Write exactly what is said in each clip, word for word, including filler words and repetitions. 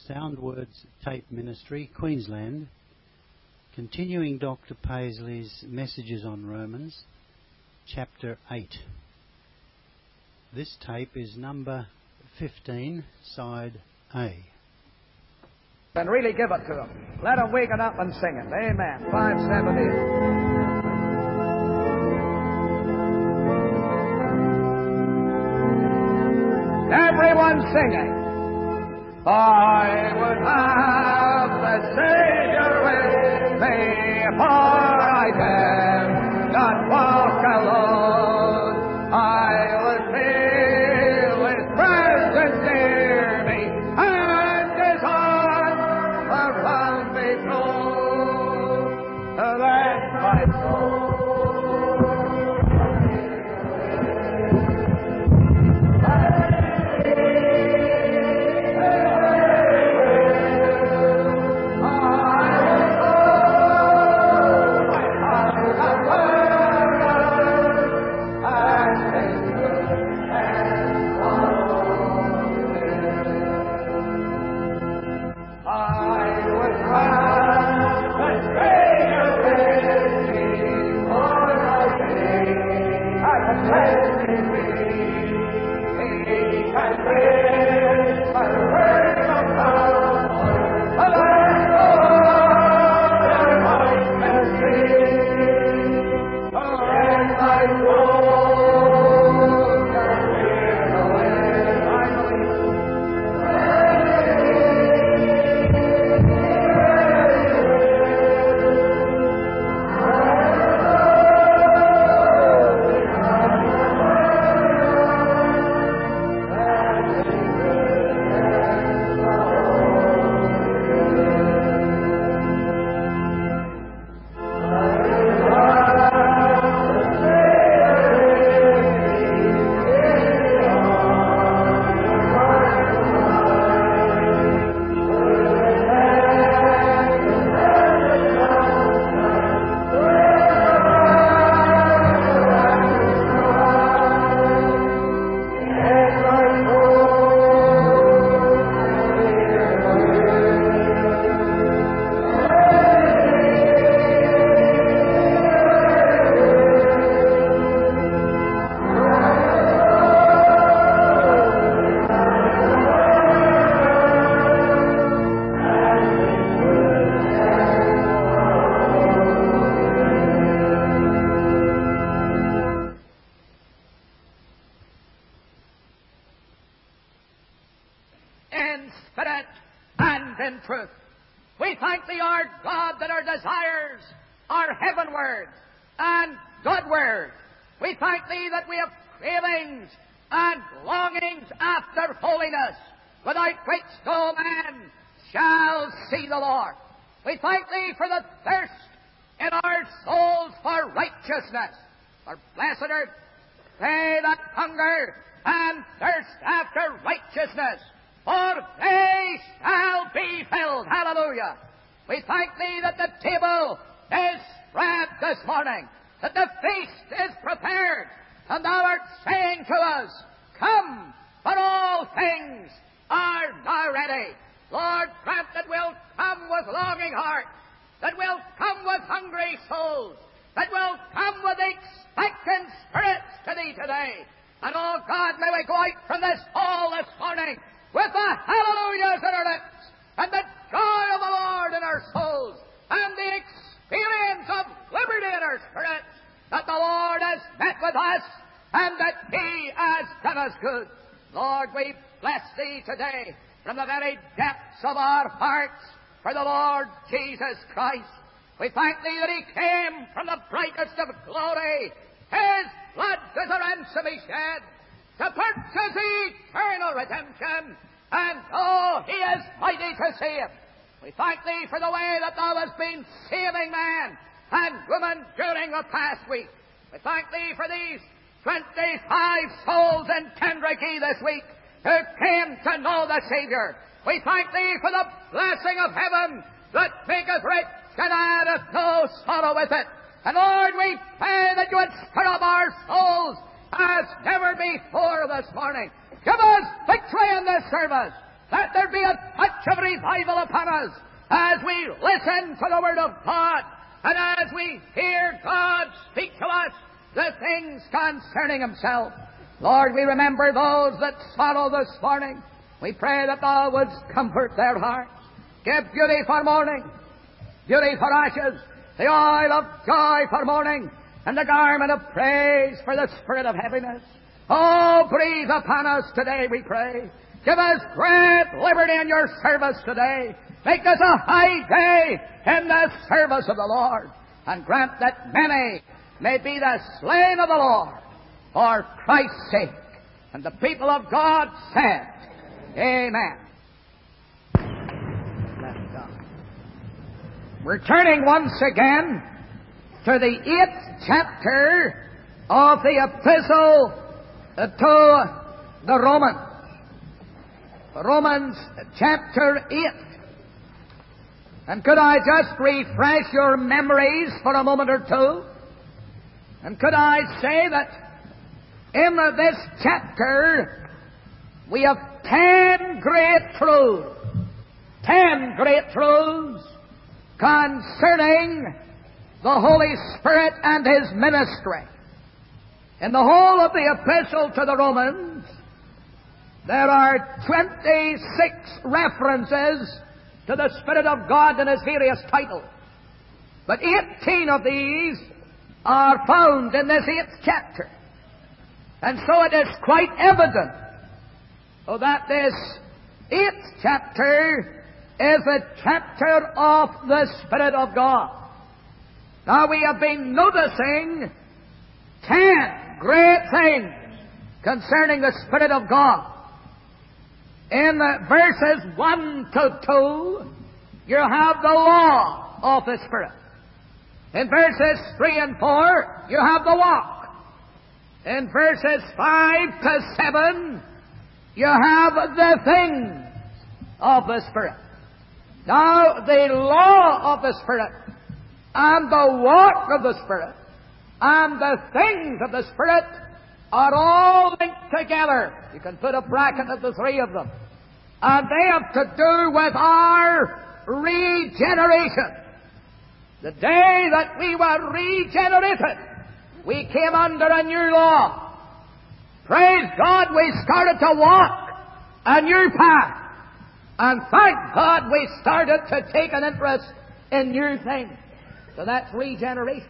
Sound Words Tape Ministry, Queensland, continuing Doctor Paisley's messages on Romans, chapter eight. This tape is number fifteen, side A. And really give it to them. Let them wake it up and sing it. Amen. five seventy. Everyone singing. I would have the Savior with me, for I dare not walk alone. I would feel His presence near me, and His arms around me throw. Let my soul Christ. We thank Thee that He came from the brightest of glory. His blood as a ransom He shed to purchase eternal redemption. And oh, He is mighty to save. We thank Thee for the way that Thou hast been saving man and woman during the past week. We thank Thee for these twenty-five souls in Kendrickey this week who came to know the Savior. We thank Thee for the blessing of heaven that maketh rich and addeth no sorrow with it. And Lord, we pray that You would stir up our souls as never before this morning. Give us victory in this service. Let there be a touch of revival upon us as we listen to the Word of God and as we hear God speak to us the things concerning Himself. Lord, we remember those that sorrow this morning. We pray that Thou wouldst comfort their hearts. Give beauty for mourning, beauty for ashes, the oil of joy for mourning, and the garment of praise for the spirit of heaviness. Oh, breathe upon us today, we pray. Give us great liberty in your service today. Make us a high day in the service of the Lord, and grant that many may be the slain of the Lord for Christ's sake. And the people of God said, Amen. We're turning once again to the eighth chapter of the Epistle to the Romans. Romans chapter eight. And could I just refresh your memories for a moment or two? And could I say that in this chapter we have ten great truths, ten great truths concerning the Holy Spirit and His ministry. In the whole of the Epistle to the Romans, there are twenty-six references to the Spirit of God in His various titles. But eighteen of these are found in this eighth chapter. And so it is quite evident oh, that this eighth chapter is a chapter of the Spirit of God. Now we have been noticing ten great things concerning the Spirit of God. In verses one to two, you have the law of the Spirit. In verses three and four, you have the walk. In verses five to seven, you have the things of the Spirit. Now, the law of the Spirit and the walk of the Spirit and the things of the Spirit are all linked together. You can put a bracket of the three of them. And they have to do with our regeneration. The day that we were regenerated, we came under a new law. Praise God, we started to walk a new path. And thank God we started to take an interest in new things. So that's regeneration.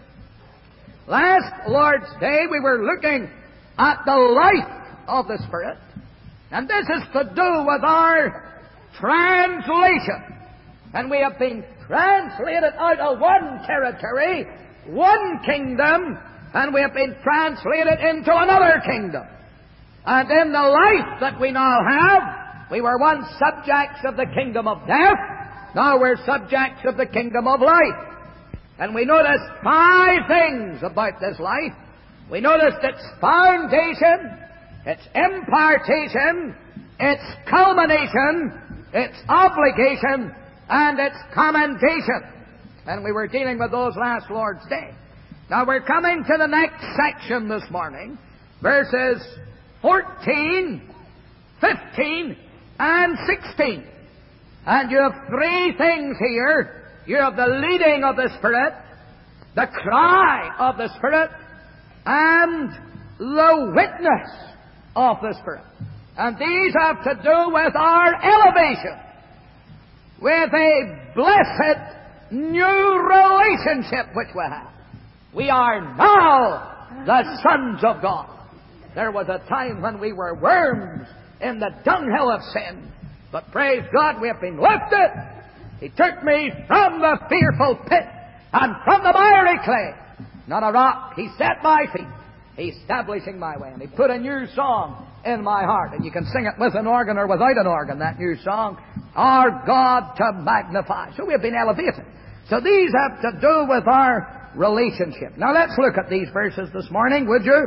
Last Lord's Day we were looking at the life of the Spirit. And this is to do with our translation. And we have been translated out of one territory, one kingdom, and we have been translated into another kingdom. And in the life that we now have, we were once subjects of the kingdom of death. Now we're subjects of the kingdom of life. And we notice five things about this life. We noticed its foundation, its impartation, its culmination, its obligation, and its commendation. And we were dealing with those last Lord's Day. Now we're coming to the next section this morning, verses fourteen, fifteen, and sixteen. And you have three things here. You have the leading of the Spirit, the cry of the Spirit, and the witness of the Spirit. And these have to do with our elevation, with a blessed new relationship which we have. We are now the sons of God. There was a time when we were worms in the dunghill of sin, but praise God, we have been lifted. He took me from the fearful pit and from the miry clay. Not a rock. He set my feet, establishing my way. And He put a new song in my heart. And you can sing it with an organ or without an organ, that new song. Our God to magnify. So we have been elevated. So these have to do with our relationship. Now let's look at these verses this morning, would you?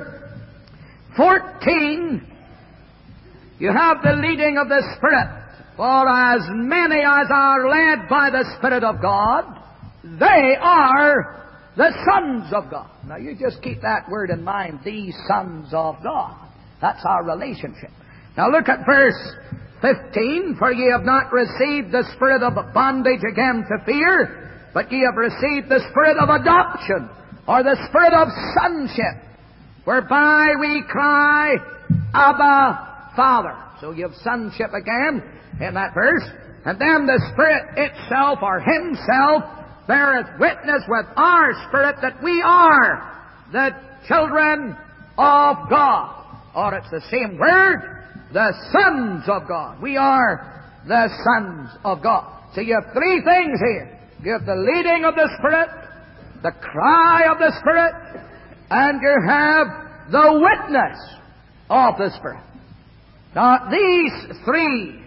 fourteen, you have the leading of the Spirit. For as many as are led by the Spirit of God, they are the sons of God. Now you just keep that word in mind, the sons of God. That's our relationship. Now look at verse fifteen, for ye have not received the spirit of bondage again to fear, but ye have received the spirit of adoption, or the spirit of sonship, whereby we cry, Abba, Father. So you have sonship again in that verse. And then the Spirit itself, or Himself, beareth witness with our spirit that we are the children of God. Or it's the same word, the sons of God. We are the sons of God. So you have three things here. You have the leading of the Spirit, the cry of the Spirit, and you have the witness of the Spirit. Now, these three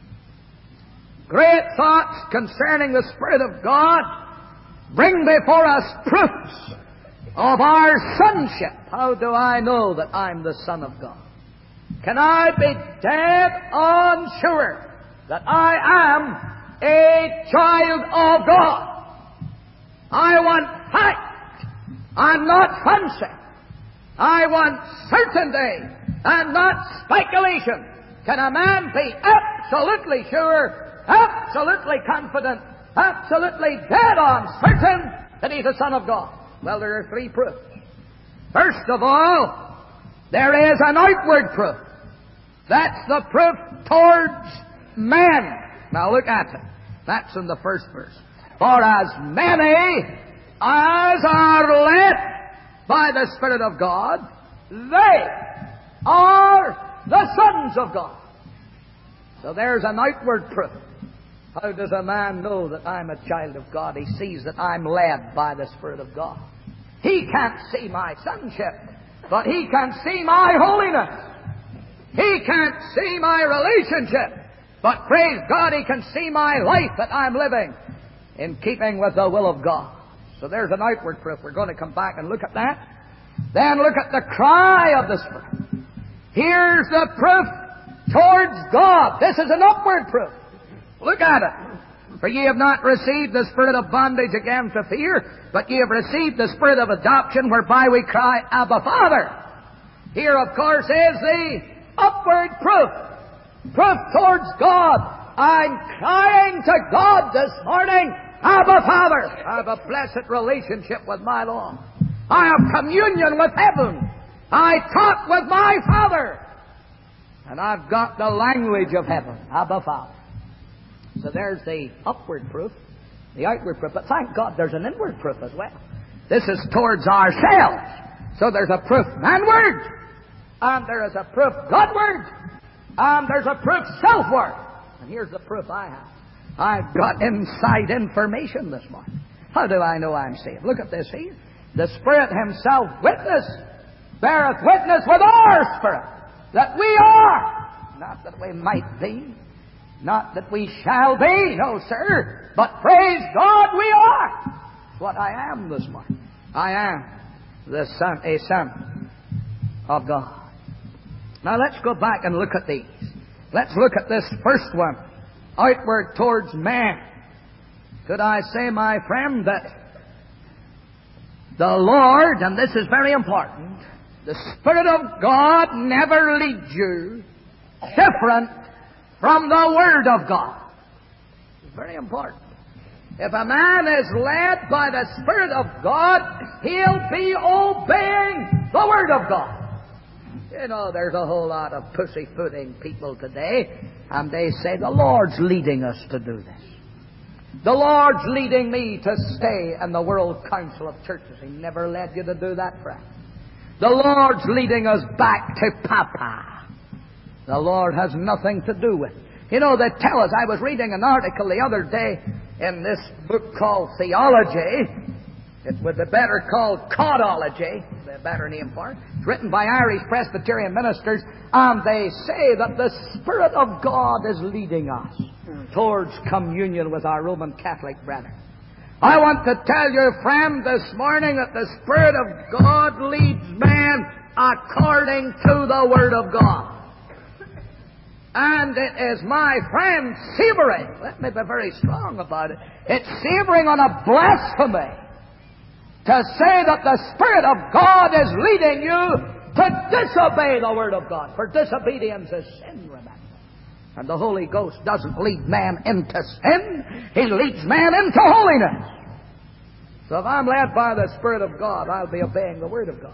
great thoughts concerning the Spirit of God bring before us proofs of our sonship. How do I know that I'm the Son of God? Can I be dead on sure that I am a child of God? I want fact and not fancy. I want certainty and not speculation. Can a man be absolutely sure, absolutely confident, absolutely dead on certain that he's a son of God? Well, there are three proofs. First of all, there is an outward proof. That's the proof towards men. Now look at it. That's in the first verse. For as many as are led by the Spirit of God, they are the sons of God. So there's an outward proof. How does a man know that I'm a child of God? He sees that I'm led by the Spirit of God. He can't see my sonship, but he can see my holiness. He can't see my relationship, but praise God, he can see my life that I'm living in keeping with the will of God. So there's an outward proof. We're going to come back and look at that. Then look at the cry of the Spirit. Here's the proof towards God. This is an upward proof. Look at it. For ye have not received the spirit of bondage again to fear, but ye have received the spirit of adoption, whereby we cry, Abba, Father. Here, of course, is the upward proof. Proof towards God. I'm crying to God this morning, Abba, Father. I have a blessed relationship with my Lord. I have communion with heaven. I talk with my Father. And I've got the language of heaven, Abba, Father. So there's the upward proof, the outward proof. But thank God there's an inward proof as well. This is towards ourselves. So there's a proof manward, and there is a proof Godward, and there's a proof selfward. And here's the proof I have. I've got inside information this morning. How do I know I'm saved? Look at this here. The Spirit Himself witness, beareth witness with our spirit that we are, not that we might be, not that we shall be, no, sir, but praise God, we are. That's what I am this morning. I am the son, a son of God. Now let's go back and look at these. Let's look at this first one, outward towards man. Could I say, my friend, that the Lord, and this is very important, the Spirit of God never leads you different from the Word of God. It's very important. If a man is led by the Spirit of God, he'll be obeying the Word of God. You know, there's a whole lot of pussyfooting people today, and they say, the Lord's leading us to do this. The Lord's leading me to stay in the World Council of Churches. He never led you to do that, friend. The Lord's leading us back to Papa. The Lord has nothing to do with it. You know, they tell us, I was reading an article the other day in this book called Theology. It would be better called Codology, the better name for it. It's written by Irish Presbyterian ministers, and they say that the Spirit of God is leading us towards communion with our Roman Catholic brethren. I want to tell you, friend, this morning that the Spirit of God leads man according to the Word of God. And it is, my friend, savoring. Let me be very strong about it. It's savoring on a blasphemy to say that the Spirit of God is leading you to disobey the Word of God. For disobedience is sin, remember. And the Holy Ghost doesn't lead man into sin. He leads man into holiness. So if I'm led by the Spirit of God, I'll be obeying the Word of God.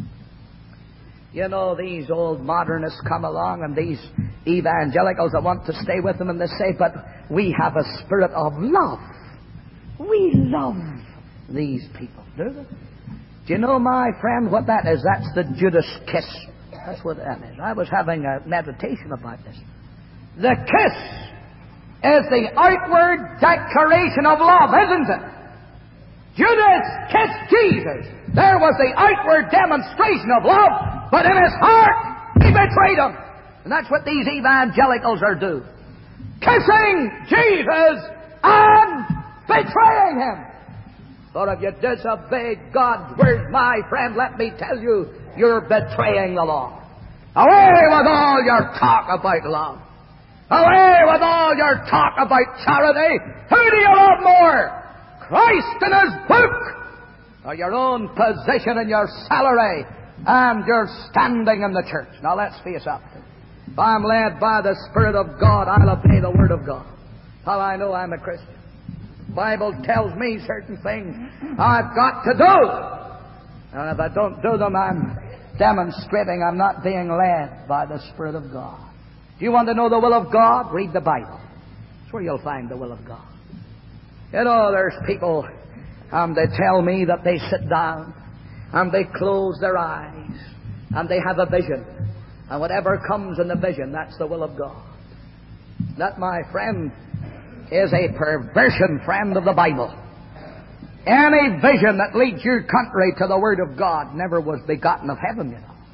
You know, these old modernists come along, and these evangelicals that want to stay with them, and they say, but we have a spirit of love. We love these people, do they? Do you know, my friend, what that is? That's the Judas kiss. That's what that is. I was having a meditation about this. The kiss is the outward declaration of love, isn't it? Judas kissed Jesus. There was the outward demonstration of love, but in his heart, he betrayed him. And that's what these evangelicals are doing. Kissing Jesus and betraying him. For if you disobey God's word, my friend, let me tell you, you're betraying the Lord. Away with all your talk about love. Away with all your talk about charity. Who do you love more? Christ and His book, or your own position and your salary and your standing in the church? Now let's face up. If I'm led by the Spirit of God, I'll obey the Word of God. How I know I'm a Christian? The Bible tells me certain things I've got to do. And if I don't do them, I'm demonstrating I'm not being led by the Spirit of God. Do you want to know the will of God? Read the Bible. That's where you'll find the will of God. You know, there's people, um, they tell me that they sit down and they close their eyes and they have a vision. And whatever comes in the vision, that's the will of God. That, my friend, is a perversion, friend, of the Bible. Any vision that leads you contrary to the Word of God never was begotten of heaven, you know.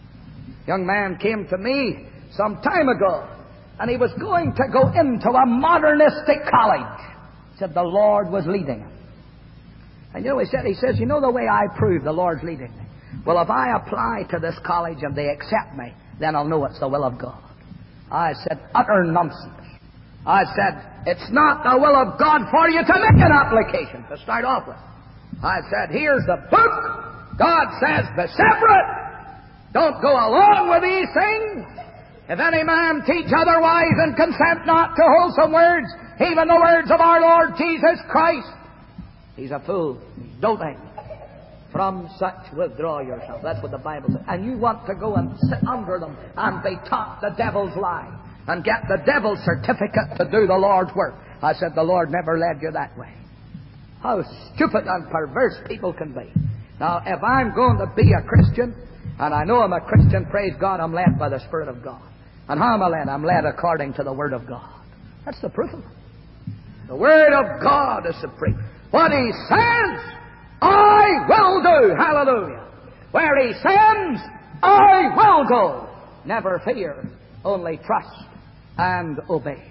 A young man came to me some time ago, and he was going to go into a modernistic college. He said the Lord was leading him. And you know, he said, he says, you know the way I prove the Lord's leading me? Well, if I apply to this college and they accept me, then I'll know it's the will of God. I said, utter nonsense. I said, it's not the will of God for you to make an application to start off with. I said, here's the book. God says, be separate. Don't go along with these things. If any man teach otherwise and consent not to wholesome words, even the words of our Lord Jesus Christ, he's a fool. He's doting. From such withdraw yourself. That's what the Bible says. And you want to go and sit under them and be taught the devil's lie and get the devil's certificate to do the Lord's work. I said, the Lord never led you that way. How stupid and perverse people can be. Now, if I'm going to be a Christian, and I know I'm a Christian, praise God, I'm led by the Spirit of God. And how am I led? I'm led according to the Word of God. That's the proof of it. The Word of God is supreme. What He says, I will do. Hallelujah. Where He sends, I will go. Never fear, only trust and obey.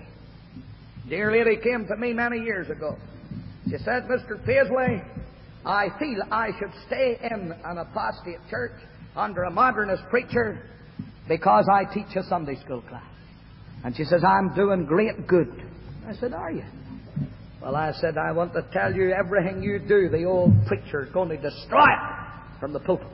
Dear lady came to me many years ago. She said, Mister Paisley, I feel I should stay in an apostate church under a modernist preacher because I teach a Sunday school class. And she says, I'm doing great good. I said, are you? Well, I said, I want to tell you, everything you do, the old preacher is going to destroy it from the pulpit.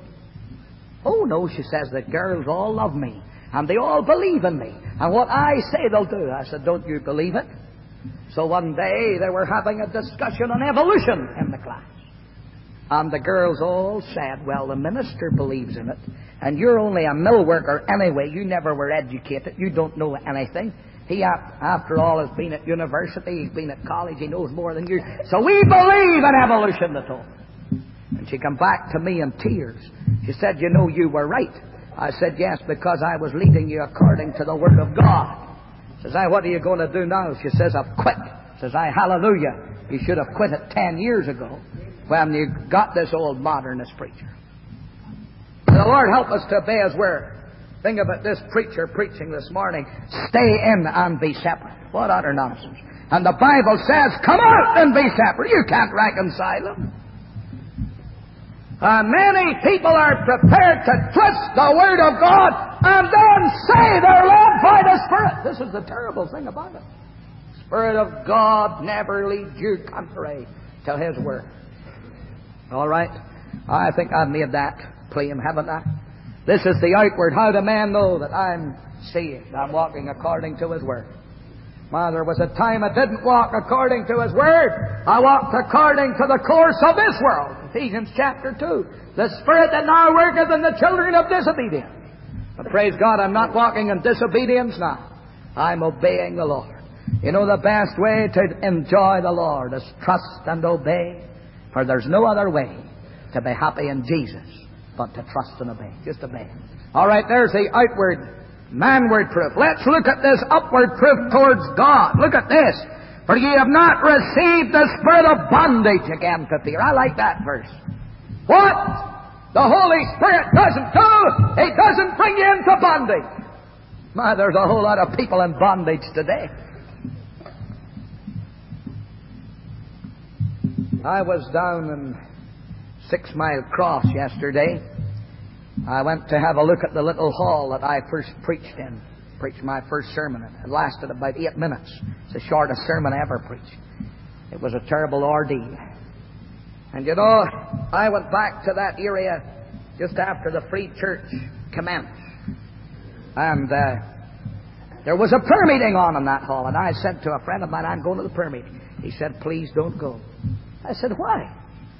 Oh, no, she says, the girls all love me, and they all believe in me, and what I say they'll do. I said, don't you believe it? So one day they were having a discussion on evolution in the class. And the girls all said, well, the minister believes in it, and you're only a mill worker anyway. You never were educated. You don't know anything. He, after all, has been at university. He's been at college. He knows more than you. So we believe in evolution, they told me. And she came back to me in tears. She said, you know, you were right. I said, yes, because I was leading you according to the Word of God. Says I, what are you going to do now? She says, I've quit. Says I, hallelujah. You should have quit it ten years ago when you got this old modernist preacher. The Lord help us to obey His Word. Think about this preacher preaching this morning. Stay in and be separate. What utter nonsense. And the Bible says, come out and be separate. You can't reconcile them. And many people are prepared to twist the Word of God and then say they're led by the Spirit. This is the terrible thing about it. The Spirit of God never leads you contrary to His Word. All right? I think I've made that plain, haven't I? This is the outward. How do man know that I'm saved? I'm walking according to His Word. My, there was a time I didn't walk according to His Word. I walked according to the course of this world. Ephesians chapter two. The Spirit that now worketh in the children of disobedience. But praise God, I'm not walking in disobedience now. I'm obeying the Lord. You know, the best way to enjoy the Lord is trust and obey. For there's no other way to be happy in Jesus but to trust and obey. Just obey. All right, there's the outward manward proof. Let's look at this upward proof towards God. Look at this. For ye have not received the spirit of bondage again to fear. I like that verse. What the Holy Spirit doesn't do, He doesn't bring you into bondage. My, there's a whole lot of people in bondage today. I was down in Six Mile Cross yesterday. I went to have a look at the little hall that I first preached in. Preached my first sermon in. It lasted about eight minutes. It's the shortest sermon I ever preached. It was a terrible ordeal. And you know, I went back to that area just after the Free Church commenced. And uh, there was a prayer meeting on in that hall. And I said to a friend of mine, I'm going to the prayer meeting. He said, please don't go. I said, why?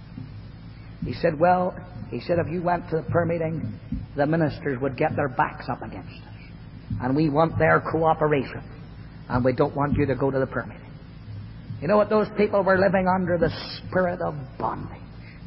He said, well, he said, if you went to the prayer meeting, the ministers would get their backs up against us. And we want their cooperation. And we don't want you to go to the prayer meeting. You know what? Those people were living under the spirit of bondage.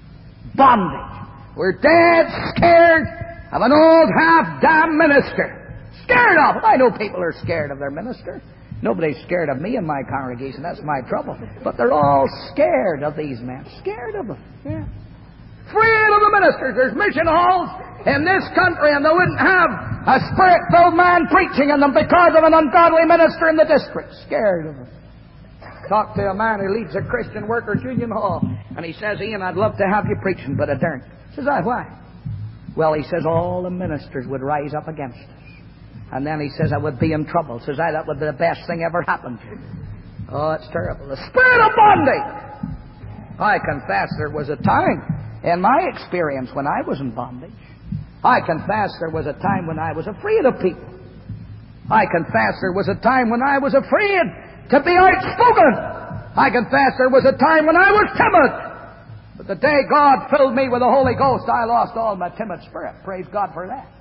Bondage. We're dead scared of an old half-damn minister. Scared of it. I know people are scared of their minister. Nobody's scared of me in my congregation. That's my trouble. But they're all scared of these men. Scared of them. Yeah. Afraid of the ministers. There's mission halls in this country, and they wouldn't have a spirit-filled man preaching in them because of an ungodly minister in the district. Scared of them. Talked to a man who leads a Christian Workers Union Hall, and he says, Ian, I'd love to have you preaching, but I daren't. Says I, why? Well, he says, all the ministers would rise up against us. And then he says, I would be in trouble. Says I, that would be the best thing ever happened to me. Oh, it's terrible. The spirit of bondage. I confess there was a time in my experience when I was in bondage. I confess there was a time when I was afraid of people. I confess there was a time when I was afraid to be outspoken. I confess there was a time when I was timid. But the day God filled me with the Holy Ghost, I lost all my timid spirit. Praise God for that.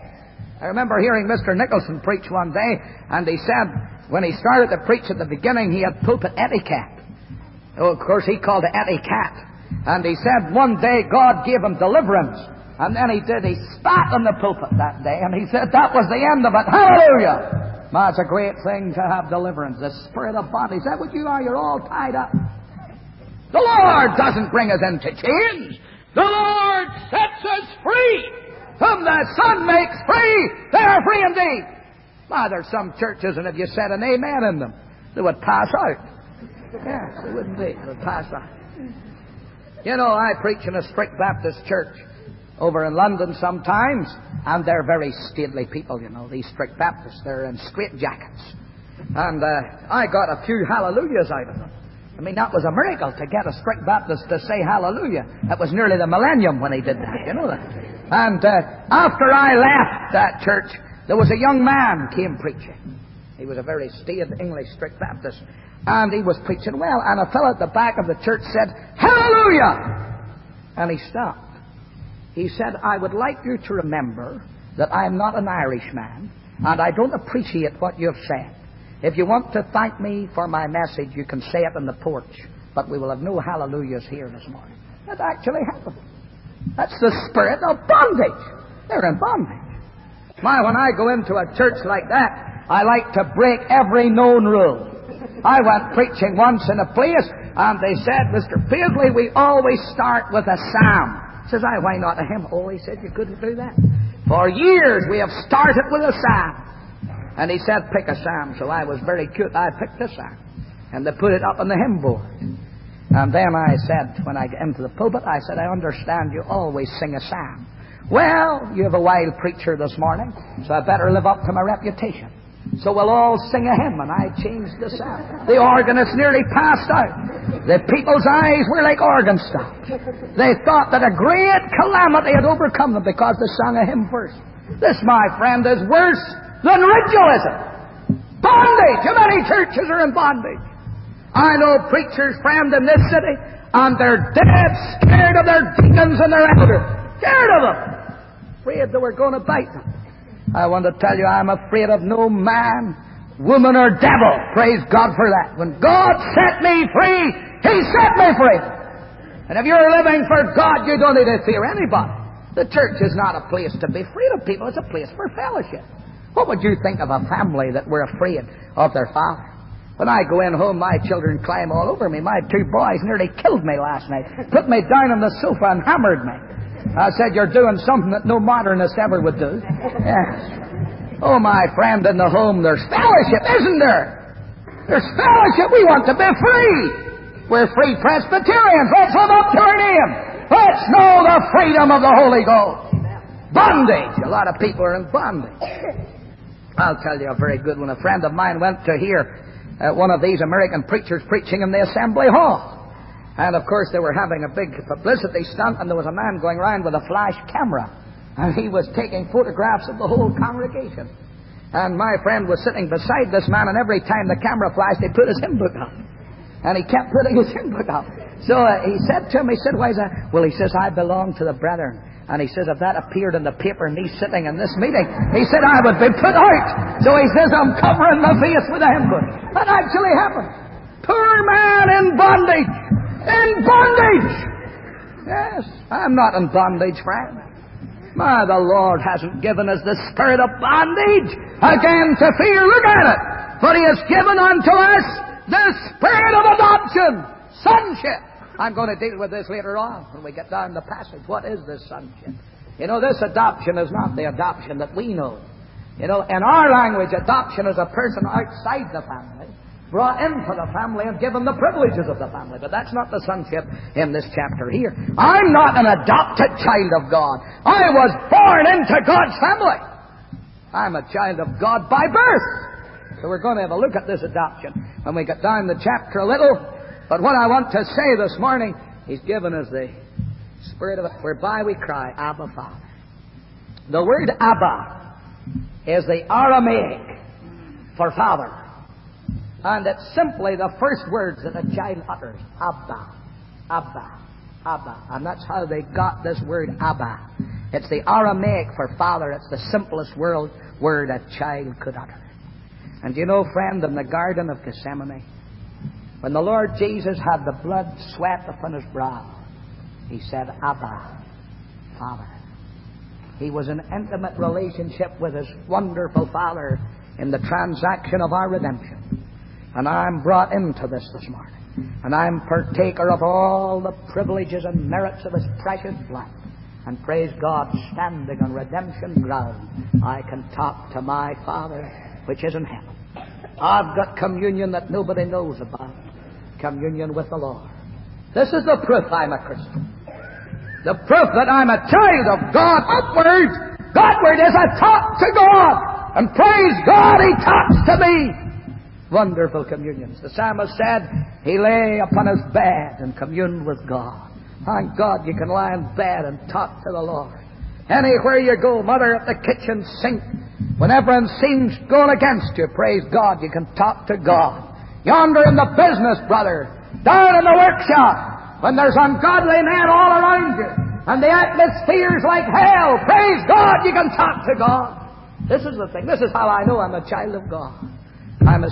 I remember hearing Mister Nicholson preach one day, and he said when he started to preach at the beginning, he had pulpit etiquette. Oh, of course, he called it etiquette. And he said one day God gave him deliverance. And then he did, he spat on the pulpit that day, and he said that was the end of it. Hallelujah! Ma, it's a great thing to have deliverance. The spirit of bondage. Is that what you are? You're all tied up. The Lord doesn't bring us into chains. The Lord sets us free. Whom the Son makes free, they are free indeed. Ma, there's some churches, and if you said an amen in them, they would pass out. Yes, they wouldn't be. They would pass out. You know, I preach in a strict Baptist church over in London sometimes, and they're very stately people, you know, these strict Baptists. They're in straitjackets. And uh, I got a few hallelujahs out of them. I mean, that was a miracle to get a strict Baptist to say hallelujah. That was nearly the millennium when he did that, you know that. And uh, after I left that church, there was a young man came preaching. He was a very staid English strict Baptist. And he was preaching well. And a fellow at the back of the church said, hallelujah! And he stopped. He said, I would like you to remember that I am not an Irishman, and I don't appreciate what you have said. If you want to thank me for my message, you can say it on the porch, but we will have no hallelujahs here this morning. That actually happened. That's the spirit of bondage. They're in bondage. My, when I go into a church like that, I like to break every known rule. I went preaching once in a place, and they said, Mister Paisley, we always start with a psalm. Says I, why not a hymn? Oh, he said, you couldn't do that. For years we have started with a psalm. And he said, pick a psalm. So I was very cute. I picked a psalm. And they put it up on the hymn board. And then I said, when I get into the pulpit, I said, I understand you always sing a psalm. Well, you have a wild preacher this morning, so I better live up to my reputation. So we'll all sing a hymn, and I changed the sound. The organist nearly passed out. The people's eyes were like organ stops. They thought that a great calamity had overcome them because they sang a hymn first. This, my friend, is worse than ritualism. Bondage! How many churches are in bondage? I know preachers, friend, in this city, and they're dead scared of their deacons and their elders. Scared of them. Afraid they were going to bite them. I want to tell you, I'm afraid of no man, woman, or devil. Praise God for that. When God set me free, He set me free. And if you're living for God, you don't need to fear anybody. The church is not a place to be afraid of people. It's a place for fellowship. What would you think of a family that were afraid of their father? When I go in home, my children climb all over me. My two boys nearly killed me last night. Put me down on the sofa and hammered me. I said, you're doing something that no modernist ever would do. Yes. Oh, my friend, in the home, there's fellowship, isn't there? There's fellowship. We want to be free. We're free Presbyterians. Let's live up to our name. Let's know the freedom of the Holy Ghost. Bondage. A lot of people are in bondage. I'll tell you a very good one. A friend of mine went to hear uh, one of these American preachers preaching in the Assembly Hall. And, of course, they were having a big publicity stunt, and there was a man going around with a flash camera. And he was taking photographs of the whole congregation. And my friend was sitting beside this man, and every time the camera flashed, he put his hymn book up. And he kept putting his hymn book up. So uh, he said to him, he said, why is that? Well, he says, I belong to the brethren. And he says, if that appeared in the paper and he's sitting in this meeting, he said, I would be put out. So he says, I'm covering my face with a hymn book. That actually happened. Poor man in bondage. In bondage. Yes, I'm not in bondage, friend. My, the Lord hasn't given us the spirit of bondage again to fear. Look at it. But He has given unto us the spirit of adoption, sonship. I'm going to deal with this later on when we get down the passage. What is this sonship? You know, this adoption is not the adoption that we know. You know, in our language, adoption is a person outside the family, brought into the family and given the privileges of the family. But that's not the sonship in this chapter here. I'm not an adopted child of God. I was born into God's family. I'm a child of God by birth. So we're going to have a look at this adoption when we get down the chapter a little. But what I want to say this morning, He's given us the Spirit of it, whereby we cry, Abba, Father. The word Abba is the Aramaic for Father. And it's simply the first words that a child utters. Abba, Abba, Abba. And that's how they got this word Abba. It's the Aramaic for Father. It's the simplest word, word a child could utter. And you know, friend, in the Garden of Gethsemane, when the Lord Jesus had the blood sweat upon His brow, He said, Abba, Father. He was in intimate relationship with His wonderful Father in the transaction of our redemption. And I'm brought into this this morning. And I'm partaker of all the privileges and merits of His precious blood. And praise God, standing on redemption ground, I can talk to my Father which is in heaven. I've got communion that nobody knows about. Communion with the Lord. This is the proof I'm a Christian. The proof that I'm a child of God upward. Godward is I talk to God. And praise God, He talks to me. Wonderful communions. The psalmist said he lay upon his bed and communed with God. Thank God you can lie in bed and talk to the Lord. Anywhere you go, mother at the kitchen sink, when everyone seems going against you, praise God, you can talk to God. Yonder in the business, brother, down in the workshop, when there's ungodly men all around you, and the atmosphere's like hell, praise God, you can talk to God. This is the thing. This is how I know I'm a child of God. I'm a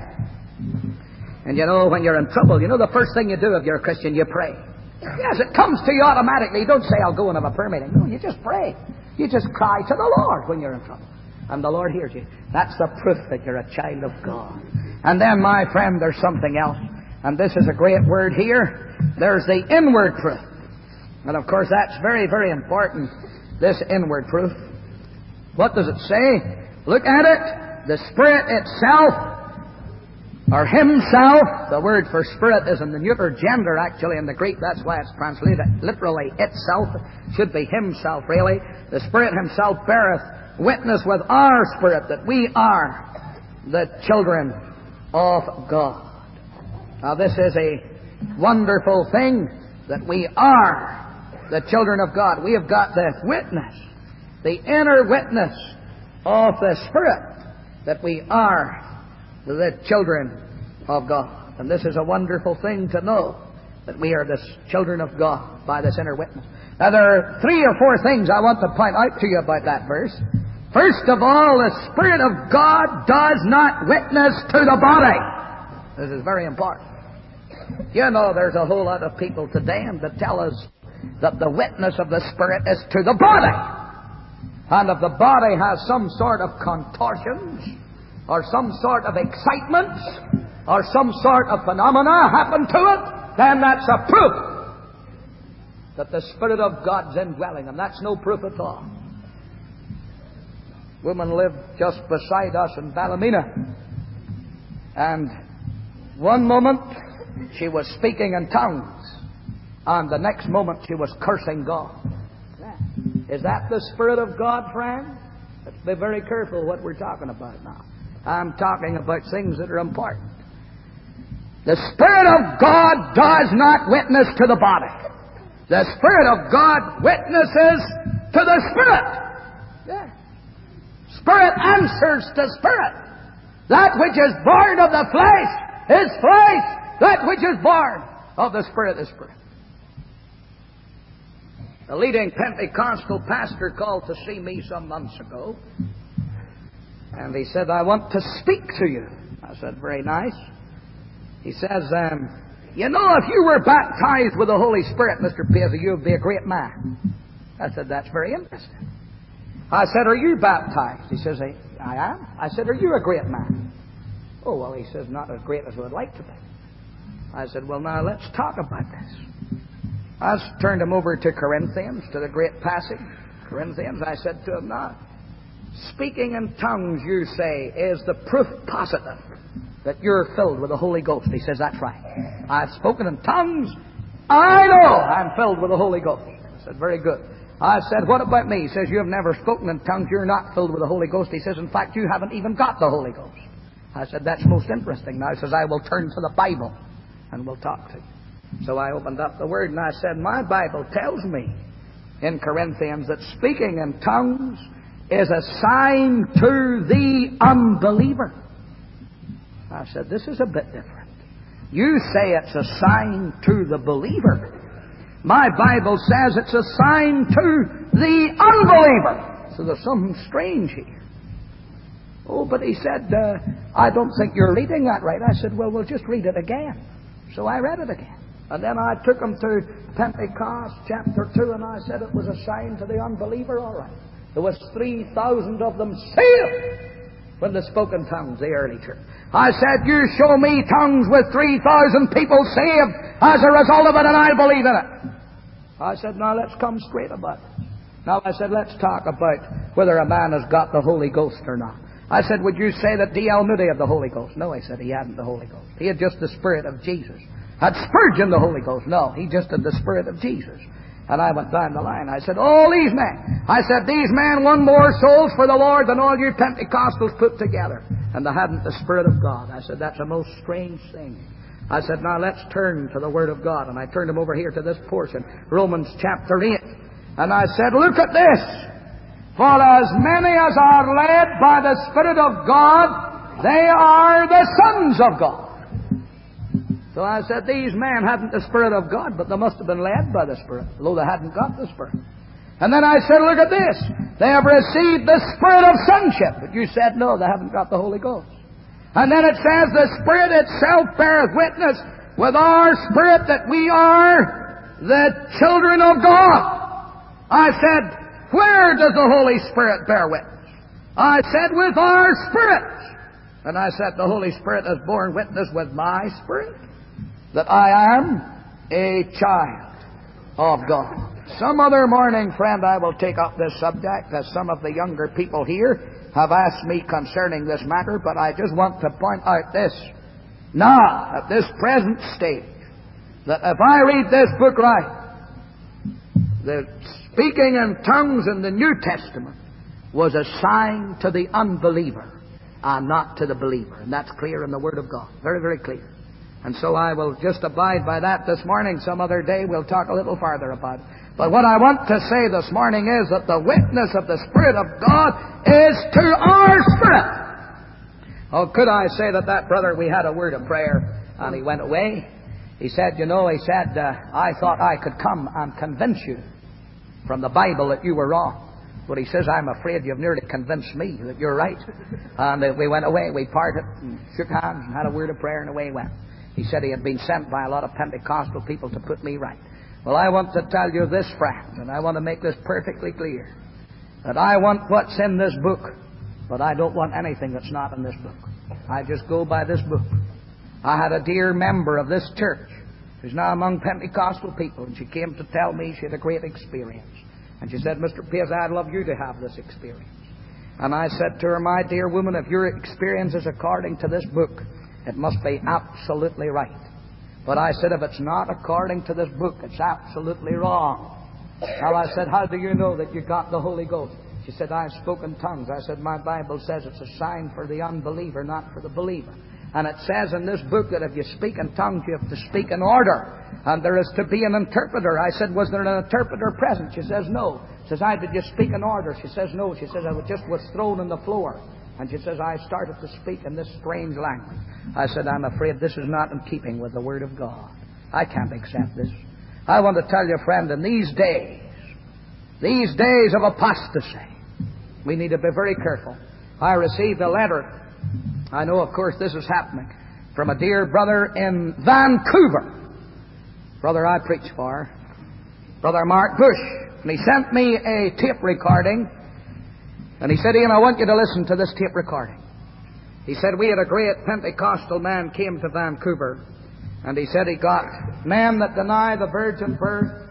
son. And you know, when you're in trouble, you know the first thing you do if you're a Christian, you pray. Yes, it comes to you automatically. You don't say, I'll go and have a prayer meeting. No, you just pray. You just cry to the Lord when you're in trouble. And the Lord hears you. That's the proof that you're a child of God. And then, my friend, there's something else. And this is a great word here. There's the inward proof. And of course, that's very, very important, this inward proof. What does it say? Look at it. The Spirit itself, or Himself, the word for Spirit is in the neuter gender, actually, in the Greek. That's why it's translated literally itself. It should be Himself, really. The Spirit Himself beareth witness with our spirit that we are the children of God. Now, this is a wonderful thing, that we are the children of God. We have got the witness. the inner witness of the Spirit that we are the children of God. And this is a wonderful thing to know, that we are the children of God by this inner witness. Now there are three or four things I want to point out to you about that verse. First of all, the Spirit of God does not witness to the body. This is very important. You know, there's a whole lot of people today that tell us that the witness of the Spirit is to the body. And if the body has some sort of contortions, or some sort of excitement, or some sort of phenomena happen to it, then that's a proof that the Spirit of God's indwelling. And that's no proof at all. A woman lived just beside us in Ballymena. And one moment she was speaking in tongues, and the next moment she was cursing God. Is that the Spirit of God, friend? Let's be very careful what we're talking about now. I'm talking about things that are important. The Spirit of God does not witness to the body. The Spirit of God witnesses to the Spirit. Yeah. Spirit answers to Spirit. That which is born of the flesh is flesh. That which is born of the Spirit is Spirit. A leading Pentecostal pastor called to see me some months ago. And he said, I want to speak to you. I said, very nice. He says, um, you know, if you were baptized with the Holy Spirit, Mister Paisley, you would be a great man. I said, that's very interesting. I said, are you baptized? He says, I am. I said, are you a great man? Oh, well, he says, not as great as I would like to be. I said, well, now let's talk about this. I turned him over to Corinthians, to the great passage. Corinthians, I said to him, now, speaking in tongues, you say, is the proof positive that you're filled with the Holy Ghost? He says, that's right. I've spoken in tongues. I know I'm filled with the Holy Ghost. I said, very good. I said, what about me? He says, you have never spoken in tongues. You're not filled with the Holy Ghost. He says, in fact, you haven't even got the Holy Ghost. I said, that's most interesting. Now, he says, I will turn to the Bible and we'll talk to you. So I opened up the Word and I said, my Bible tells me in Corinthians that speaking in tongues is a sign to the unbeliever. I said, this is a bit different. You say it's a sign to the believer. My Bible says it's a sign to the unbeliever. So there's something strange here. Oh, but he said, uh, I don't think you're reading that right. I said, well, we'll just read it again. So I read it again. And then I took him to Pentecost chapter two, and I said it was a sign to the unbeliever. All right. There was three thousand of them saved when they spoke in tongues, the early church. I said, you show me tongues with three thousand people saved as a result of it, and I'll believe in it. I said, now let's come straight about it. Now I said, let's talk about whether a man has got the Holy Ghost or not. I said, would you say that D L Moody had the Holy Ghost? No, he said he hadn't the Holy Ghost. He had just the Spirit of Jesus. Had Spurgeon the Holy Ghost? No, he just had the Spirit of Jesus. And I went down the line. I said, all these men. I said, these men won more souls for the Lord than all you Pentecostals put together. And they hadn't the Spirit of God. I said, that's a most strange thing. I said, now let's turn to the Word of God. And I turned him over here to this portion, Romans chapter eight. And I said, look at this. For as many as are led by the Spirit of God, they are the sons of God. So I said, these men hadn't the Spirit of God, but they must have been led by the Spirit, though they hadn't got the Spirit. And then I said, look at this. They have received the Spirit of sonship. But you said, no, they haven't got the Holy Ghost. And then it says, the Spirit itself beareth witness with our spirit that we are the children of God. I said, where does the Holy Spirit bear witness? I said, with our spirits. And I said, the Holy Spirit has borne witness with my spirit that I am a child of God. Some other morning, friend, I will take up this subject, as some of the younger people here have asked me concerning this matter, but I just want to point out this. Now, at this present stage, that if I read this book right, the speaking in tongues in the New Testament was a sign to the unbeliever and not to the believer. And that's clear in the Word of God. Very, very clear. And so I will just abide by that this morning. Some other day we'll talk a little farther about it. But what I want to say this morning is that the witness of the Spirit of God is to our spirit. Oh, could I say that that brother, we had a word of prayer and he went away. He said, you know, he said, uh, I thought I could come and convince you from the Bible that you were wrong. But he says, I'm afraid you've nearly convinced me that you're right. And uh, we went away, we parted and shook hands and had a word of prayer and away he went. He said he had been sent by a lot of Pentecostal people to put me right. Well, I want to tell you this, friend, and I want to make this perfectly clear, that I want what's in this book, but I don't want anything that's not in this book. I just go by this book. I had a dear member of this church who's now among Pentecostal people, and she came to tell me she had a great experience. And she said, Mister Pierce, I'd love you to have this experience. And I said to her, my dear woman, if your experience is according to this book, it must be absolutely right. But I said, if it's not according to this book, it's absolutely wrong. Well, I said, how do you know that you got the Holy Ghost? She said, I've spoken tongues. I said, my Bible says it's a sign for the unbeliever, not for the believer. And it says in this book that if you speak in tongues, you have to speak in order. And there is to be an interpreter. I said, was there an interpreter present? She says, no. She says, I did you speak in order? She says, no. She says, I just was thrown on the floor. And she says, I started to speak in this strange language. I said, I'm afraid this is not in keeping with the Word of God. I can't accept this. I want to tell you, friend, in these days, these days of apostasy, we need to be very careful. I received a letter. I know, of course, this is happening from a dear brother in Vancouver. Brother I preach for, Brother Mark Bush. And he sent me a tape recording. And he said, Ian, I want you to listen to this tape recording. He said, we had a great Pentecostal man came to Vancouver. And he said he got men that deny the virgin birth,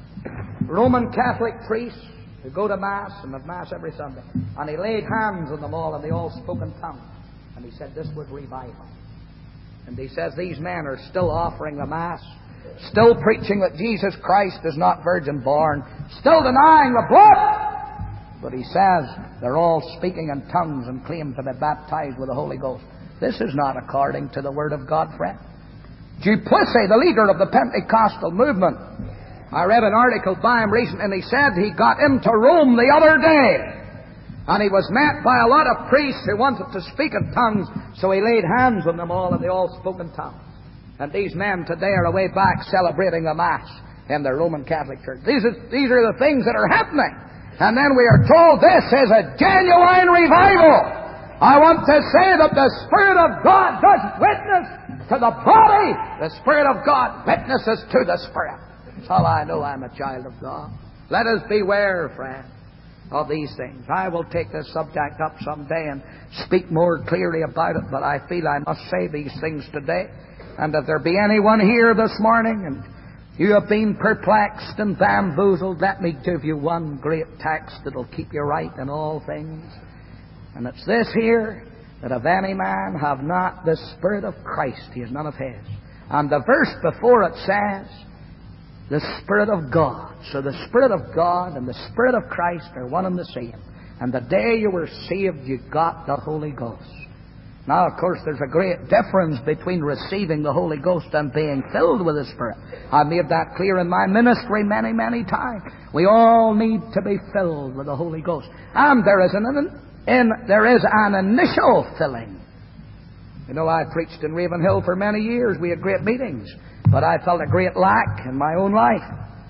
Roman Catholic priests who go to Mass and have Mass every Sunday. And he laid hands on them all and they all spoke in tongues. And he said this was revival. And he says these men are still offering the Mass, still preaching that Jesus Christ is not virgin born, still denying the blood. But he says they're all speaking in tongues and claim to be baptized with the Holy Ghost. This is not according to the Word of God, friend. Duplessis, the leader of the Pentecostal movement, I read an article by him recently, and he said he got into Rome the other day. And he was met by a lot of priests who wanted to speak in tongues, so he laid hands on them all, and they all spoke in tongues. And these men today are away back celebrating the Mass in the Roman Catholic Church. These are, these are the things that are happening. And then we are told this is a genuine revival. I want to say that the Spirit of God doesn't witness to the body. The Spirit of God witnesses to the Spirit. That's all I know. I'm a child of God. Let us beware, friend, of these things. I will take this subject up someday and speak more clearly about it, but I feel I must say these things today. And if there be anyone here this morning and you have been perplexed and bamboozled, let me give you one great text that'll keep you right in all things. And it's this here, that if any man have not the Spirit of Christ, he is none of his. And the verse before it says, the Spirit of God. So the Spirit of God and the Spirit of Christ are one and the same. And the day you were saved, you got the Holy Ghost. Now, of course, there's a great difference between receiving the Holy Ghost and being filled with the Spirit. I've made that clear in my ministry many, many times. We all need to be filled with the Holy Ghost. And there is an, in, there is an initial filling. You know, I preached in Ravenhill for many years. We had great meetings. But I felt a great lack in my own life.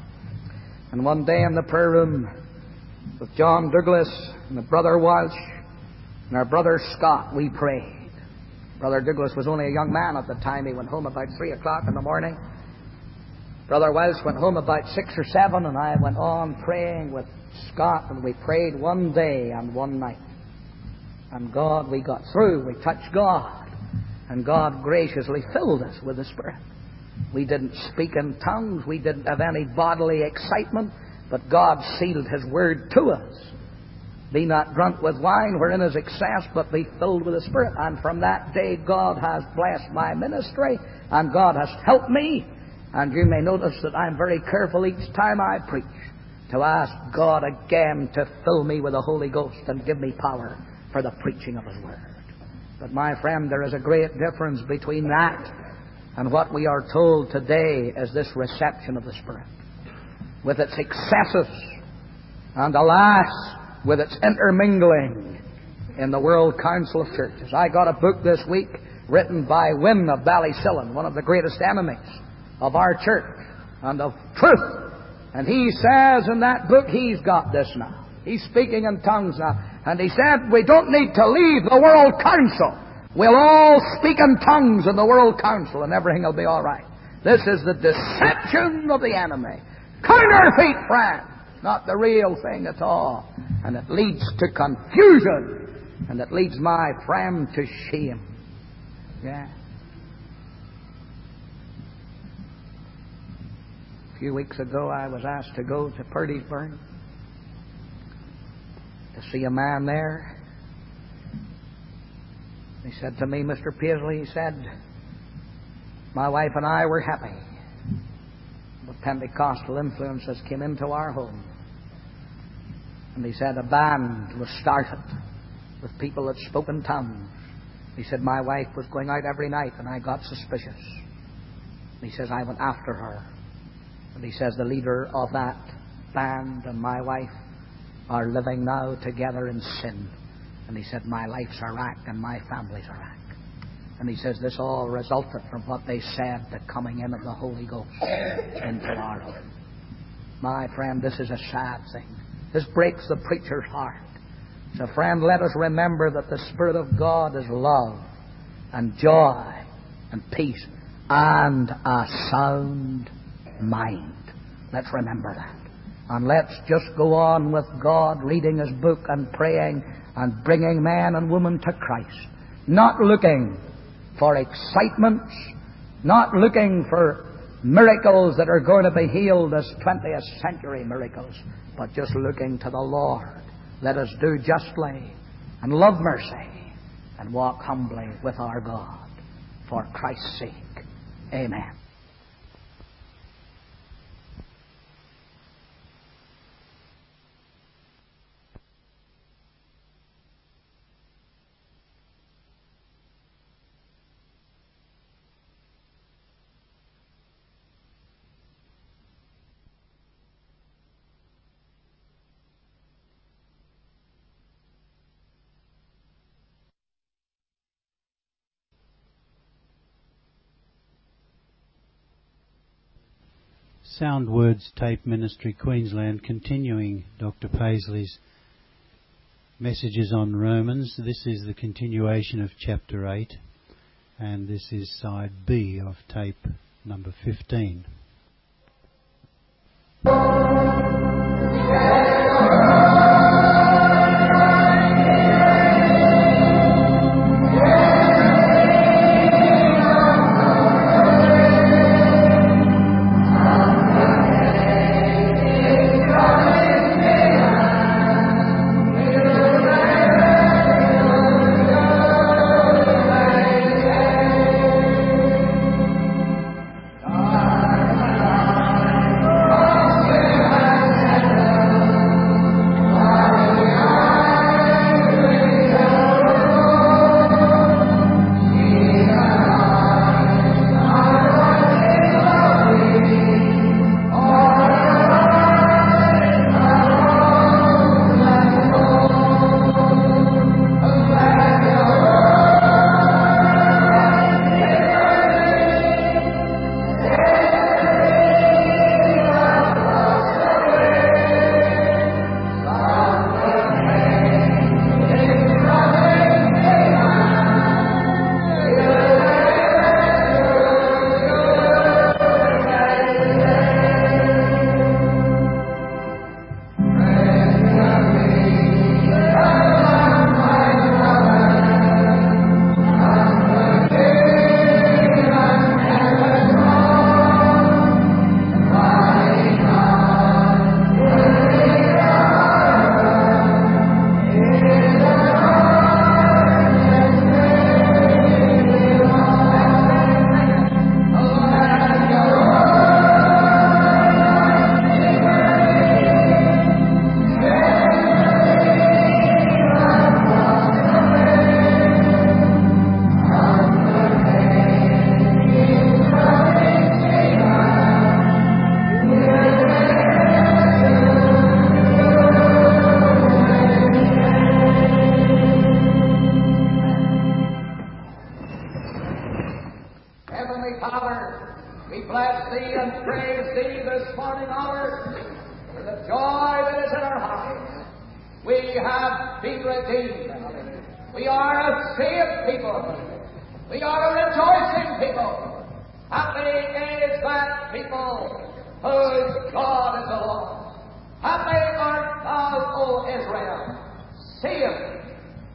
And one day in the prayer room with John Douglas and the brother Walsh and our brother Scott, we prayed. Brother Douglas was only a young man at the time. He went home about three o'clock in the morning. Brother Welsh went home about six or seven, and I went on praying with Scott, and we prayed one day and one night. And God, we got through. We touched God. And God graciously filled us with the Spirit. We didn't speak in tongues. We didn't have any bodily excitement. But God sealed His Word to us. Be not drunk with wine wherein is excess, but be filled with the Spirit. And from that day, God has blessed my ministry, and God has helped me. And you may notice that I'm very careful each time I preach to ask God again to fill me with the Holy Ghost and give me power for the preaching of His Word. But my friend, there is a great difference between that And what we are told today is this reception of the Spirit, with its excesses, and alas, with its intermingling in the World Council of Churches. I got a book this week written by Wynne of Ballysillan, one of the greatest enemies of our church and of truth. And he says in that book, he's got this now. He's speaking in tongues now. And he said, we don't need to leave the World Council. We'll all speak in tongues in the World Council and everything will be all right. This is the deception of the enemy. Counterfeit, friend. Not the real thing at all. And it leads to confusion. And it leads, my friend, to shame. Yeah. A few weeks ago I was asked to go to Purdysburg to see a man there. He said to me, Mister Paisley, he said, my wife and I were happy. The Pentecostal influences came into our home. And he said a band was started with people that spoke in tongues. He said my wife was going out every night and I got suspicious. And he says I went after her. And he says the leader of that band and my wife are living now together in sin. And he said my life's a wreck and my family's a wreck. And he says this all resulted from what they said, the coming in of the Holy Ghost into our home. My friend, this is a sad thing. This breaks the preacher's heart. So friend, let us remember that the Spirit of God is love and joy and peace and a sound mind. Let's remember that. And let's just go on with God, reading His book and praying and bringing men and women to Christ. Not looking for excitements, not looking for miracles that are going to be healed as twentieth century miracles, but just looking to the Lord. Let us do justly and love mercy and walk humbly with our God for Christ's sake. Amen. Sound Words Tape Ministry, Queensland, continuing Doctor Paisley's messages on Romans. This is the continuation of chapter eight, and this is side B of tape number fifteen. Ah praise Thee this morning hour for the joy that is in our hearts. We have been redeemed. We are a saved people. We are a rejoicing people. Happy is that people whose God is the Lord. Happy art thou, O Israel, saved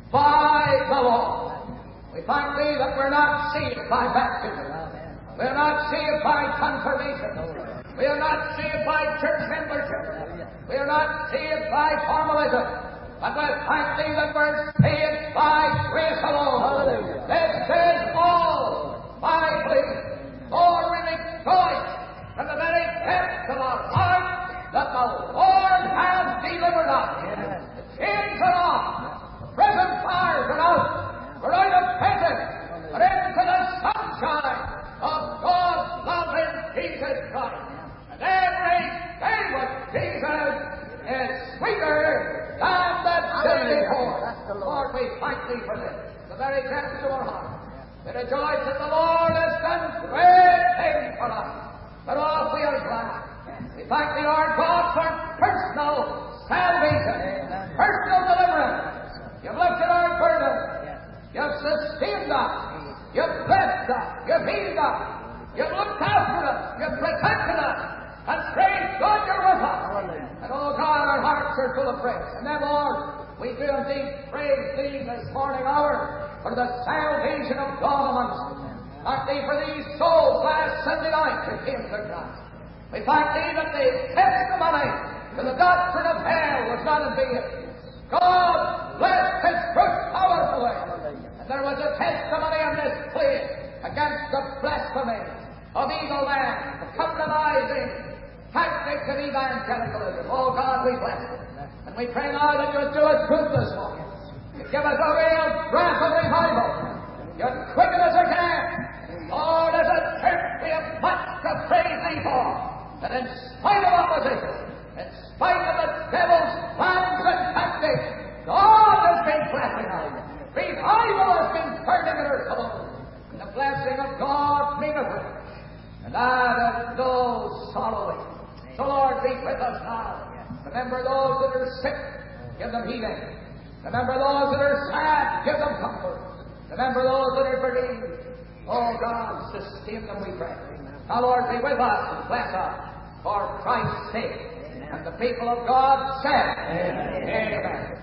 by the Lord. We thank Thee that we're not saved by baptism. We're not saved by confirmation. We are not saved by church membership. We are not saved by formalism. But we thank Thee that we're saved by grace alone. This is all by grace. Lord, we rejoice from the very depths of our heart that the Lord has delivered us. The chains are off. The prison bars are out. We're out of prison. We're into the sunshine of God's love in Jesus Christ. And every day with Jesus is sweeter than the day before. Lord, we thank Thee for this. The very depths of our heart. We rejoice that the Lord has done great things for us. But all we are glad. We thank Thee, our God, for personal salvation, personal deliverance. You've lifted our burden. You've sustained us. You've blessed us. You've healed us. You've looked after us. You've protected us. And praise God, You're with us. And oh God, our hearts are full of praise. And then, Lord, we do indeed praise Thee this morning hour for the salvation of God amongst us. Thank Thee for these souls last Sunday night who came to Christ. We thank Thee that the testimony to the doctrine of hell was not in vain. God blessed His fruit powerfully. And there was a testimony in this place against the blasphemy of evil man, the compromising tactics of evangelicalism. Oh God, we bless it. And we pray now that You'll do us good this morning. You give us a real breath of revival. You quicken us again. Lord, as a church we have much to praise Thee for. That in spite of opposition, in spite of the devil's plans and tactics, God has been blessing us. Revival has been burning in our souls. And the blessing of God maketh rich. And addeth no sorrow. So Lord, be with us now. Remember those that are sick, give them healing. Remember those that are sad, give them comfort. Remember those that are bereaved. Oh God, sustain them, we pray. Now Lord, be with us and bless us for Christ's sake. And the people of God said, Amen. Amen.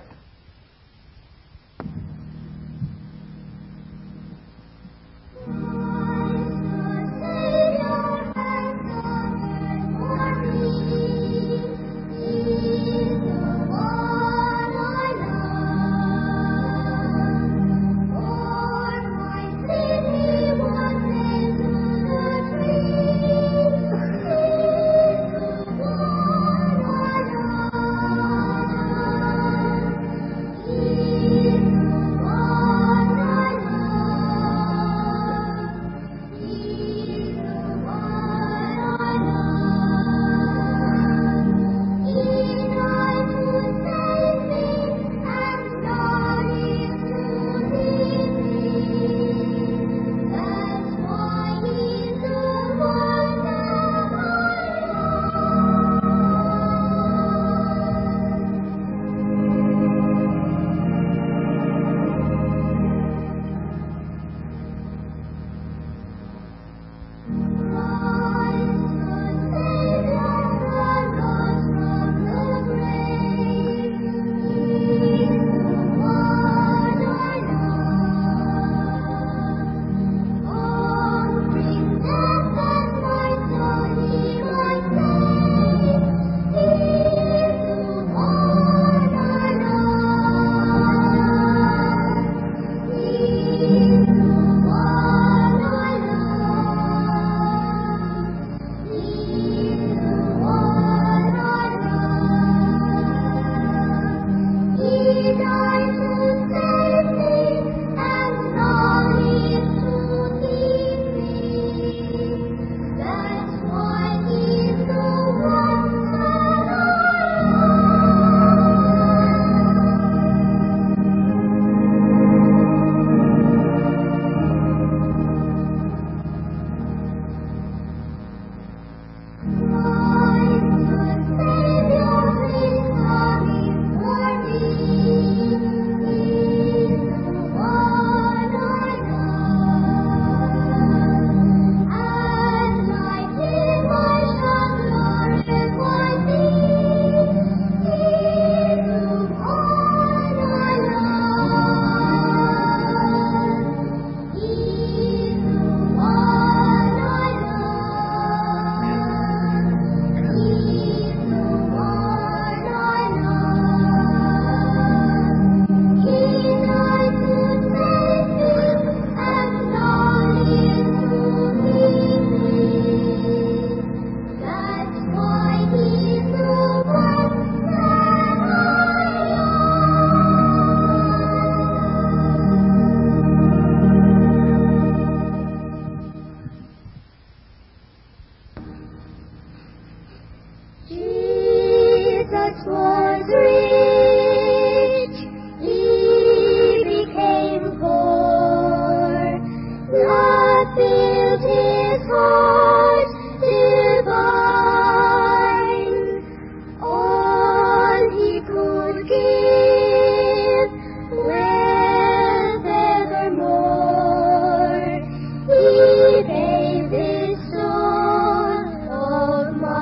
Jesus was rich, he became poor. Love filled his heart divine. All he could give, wealth evermore, he gave his soul of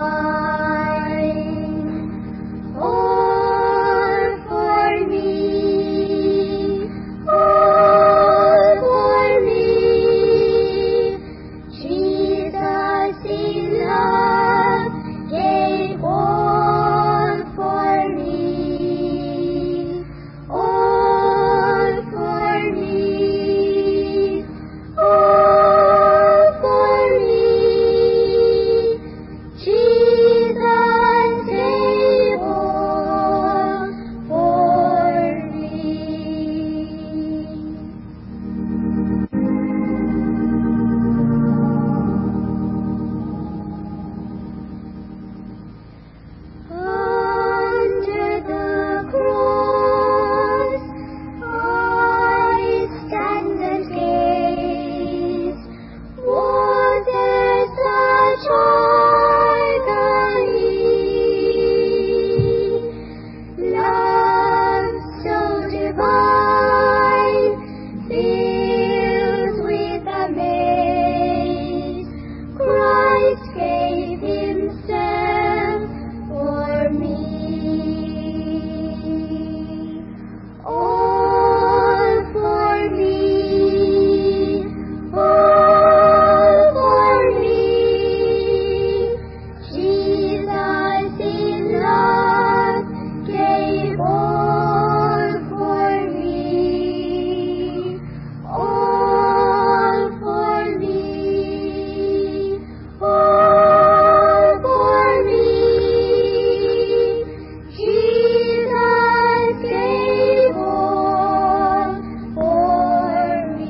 mine. All for me, all for me, Jesus in love gave all for me. All for me, all for me, Jesus gave all for me. Under the cross, I stand and gaze. Was there such agony? Love so divine, filled with amaze. Christ gave himself for me. All for me, all for me, Jesus in love gave all for me. All for me, all for me, Jesus gave all for me.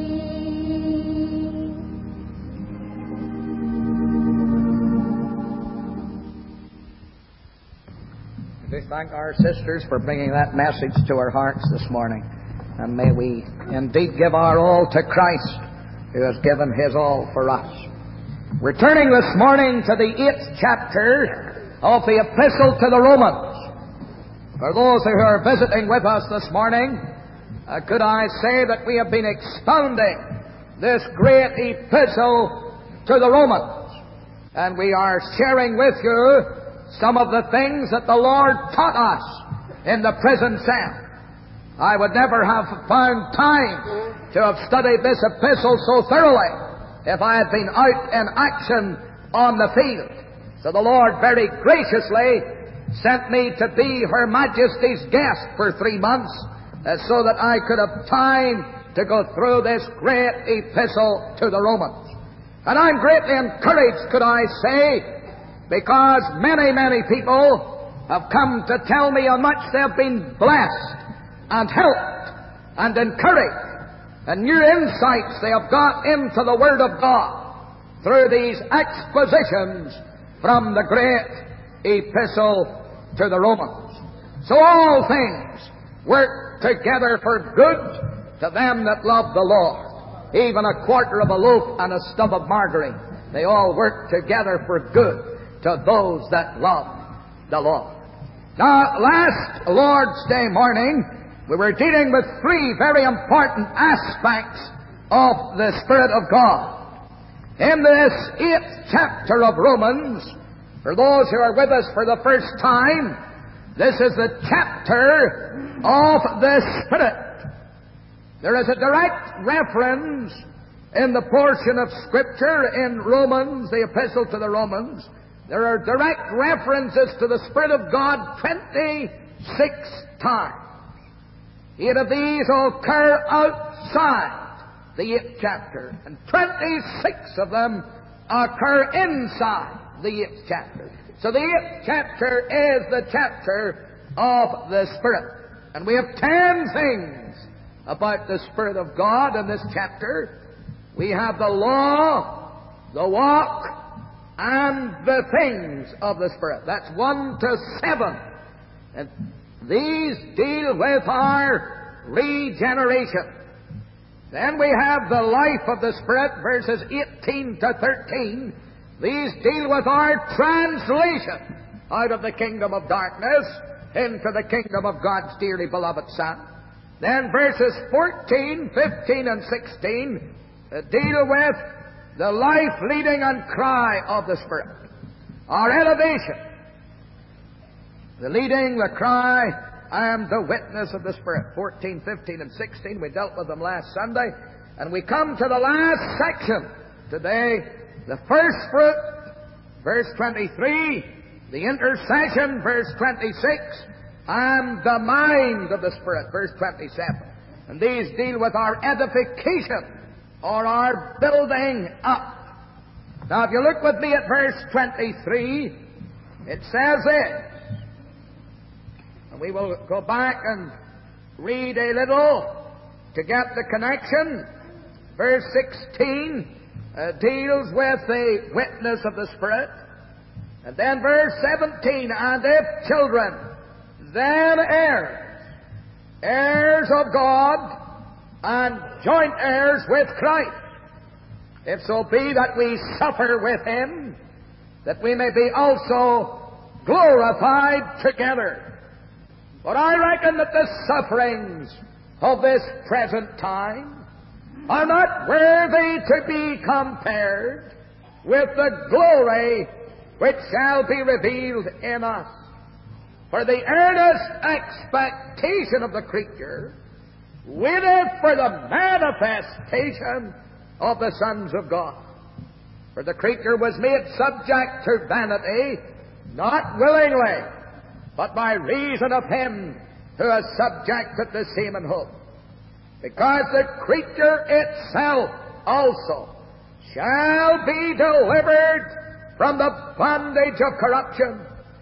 We thank our sisters for bringing that message to our hearts this morning. And may we indeed give our all to Christ, who has given his all for us. We're turning this morning to the eighth chapter of the Epistle to the Romans. For those who are visiting with us this morning, uh, could I say that we have been expounding this great epistle to the Romans. And we are sharing with you some of the things that the Lord taught us in the prison cell. I would never have found time to have studied this epistle so thoroughly if I had been out in action on the field. So the Lord very graciously sent me to be Her Majesty's guest for three months uh, so that I could have time to go through this great epistle to the Romans. And I'm greatly encouraged, could I say, because many, many people have come to tell me how much they've been blessed and helped and encouraged, and new insights they have got into the Word of God through these expositions from the great epistle to the Romans. So all things work together for good to them that love the Lord. Even a quarter of a loaf and a stub of margarine, they all work together for good to those that love the Lord. Now, last Lord's Day morning, we were dealing with three very important aspects of the Spirit of God. In this eighth chapter of Romans, for those who are with us for the first time, this is the chapter of the Spirit. There is a direct reference in the portion of Scripture in Romans, the Epistle to the Romans. There are direct references to the Spirit of God twenty-six times. Eight of these occur outside the eighth chapter, and twenty-six of them occur inside the eighth chapter. So the eighth chapter is the chapter of the Spirit. And we have ten things about the Spirit of God in this chapter. We have the law, the walk, and the things of the Spirit. That's one to seven. And these deal with our regeneration. Then we have the life of the Spirit, verses eighteen to thirteen. These deal with our translation out of the kingdom of darkness into the kingdom of God's dearly beloved Son. Then verses fourteen, fifteen, and sixteen uh, deal with the life, leading, and cry of the Spirit. Our elevation. The leading, the cry, and the witness of the Spirit. fourteen, fifteen, and sixteen. We dealt with them last Sunday. And we come to the last section today. The first fruit, verse twenty-three. The intercession, verse twenty-six. And the mind of the Spirit, verse twenty-seven. And these deal with our edification, or our building up. Now, if you look with me at verse twenty-three, it says this. And we will go back and read a little to get the connection. Verse sixteen uh, deals with the witness of the Spirit. And then verse seventeen, and if children, then heirs, heirs of God, and joint heirs with Christ, if so be that we suffer with Him, that we may be also glorified together. But I reckon that the sufferings of this present time are not worthy to be compared with the glory which shall be revealed in us. For the earnest expectation of the creature waiteth for the manifestation of the sons of God. For the creature was made subject to vanity, not willingly, but by reason of Him who has subjected the same in hope. Because the creature itself also shall be delivered from the bondage of corruption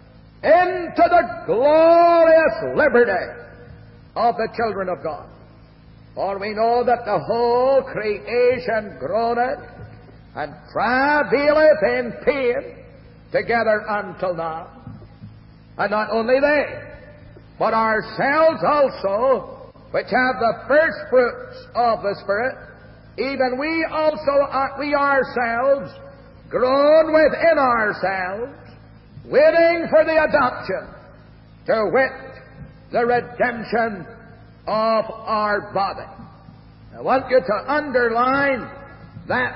into the glorious liberty of the children of God. For we know that the whole creation groaneth and travaileth in pain together until now. And not only they, but ourselves also, which have the first fruits of the Spirit, even we also, are, we ourselves, groan within ourselves, waiting for the adoption, to wit, the redemption of our body. I want you to underline that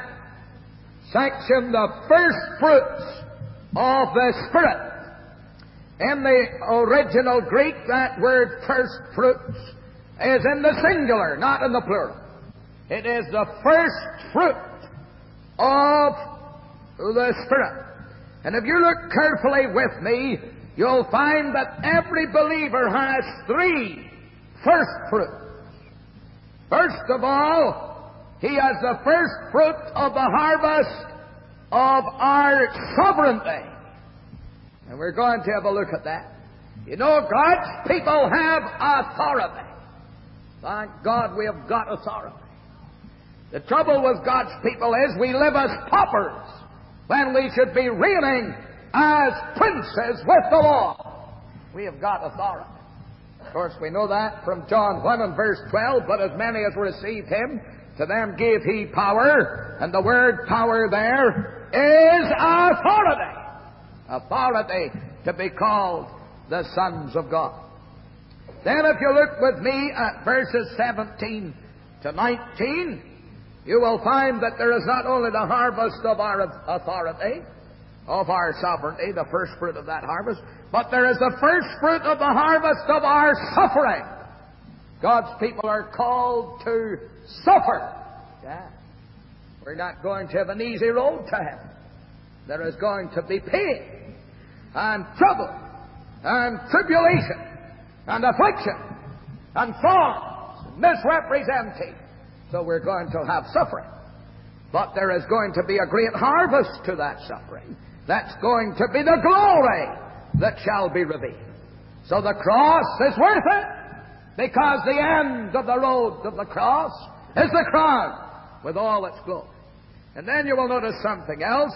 section, the first fruits of the Spirit. In the original Greek, that word first fruits is in the singular, not in the plural. It is the first fruit of the Spirit. And if you look carefully with me, you'll find that every believer has three first fruits. First of all, he has the first fruit of the harvest of our sovereignty. And we're going to have a look at that. You know, God's people have authority. Thank God we have got authority. The trouble with God's people is we live as paupers when we should be reigning as princes with the Lord. We have got authority. Of course, we know that from John one and verse twelve. But as many as received Him, to them gave He power. And the word power there is authority. Authority to be called the sons of God. Then if you look with me at verses seventeen to nineteen, you will find that there is not only the harvest of our authority, of our sovereignty, the first fruit of that harvest, but there is the first fruit of the harvest of our suffering. God's people are called to suffer. Yeah. We're not going to have an easy road to heaven. There is going to be pain and trouble and tribulation and affliction and thorns and misrepresenting. So we're going to have suffering. But there is going to be a great harvest to that suffering. That's going to be the glory that shall be revealed. So the cross is worth it, because the end of the road of the cross is the crown with all its glory. And then you will notice something else.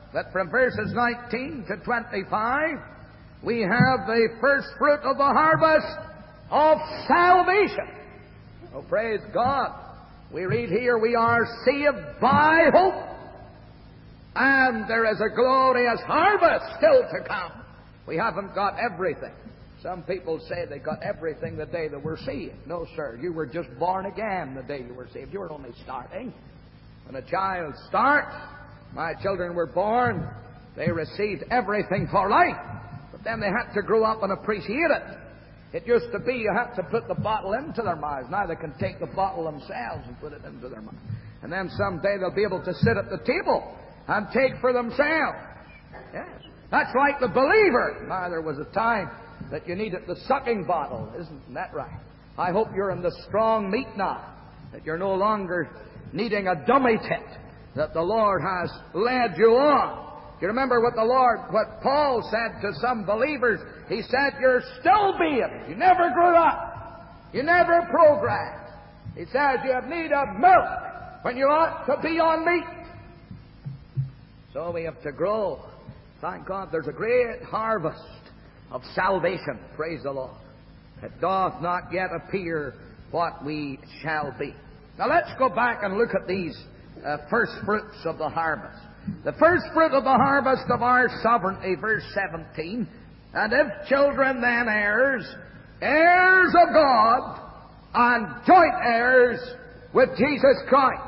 that from verses nineteen to twenty-five, we have the first fruit of the harvest of salvation. Oh, praise God. We read here, we are saved by hope. And there is a glorious harvest still to come. We haven't got everything. Some people say they got everything the day they were saved. No, sir. You were just born again the day you were saved. You were only starting. When a child starts, my children were born, they received everything for life. But then they had to grow up and appreciate it. It used to be you had to put the bottle into their mouths. Now they can take the bottle themselves and put it into their mouth. And then someday they'll be able to sit at the table and take for themselves. Yes. That's like the believer. Now there was a time that you needed the sucking bottle. Isn't that right? I hope you're in the strong meat now. That you're no longer needing a dummy tit. That the Lord has led you on. You remember what the Lord, what Paul said to some believers? He said, you're still babies. You never grew up. You never progressed. He says you have need of milk when you ought to be on meat. So we have to grow. Thank God there's a great harvest of salvation. Praise the Lord. It doth not yet appear what we shall be. Now let's go back and look at these uh, first fruits of the harvest. The first fruit of the harvest of our sovereignty, verse seventeen. And if children, then heirs, heirs of God, and joint heirs with Jesus Christ.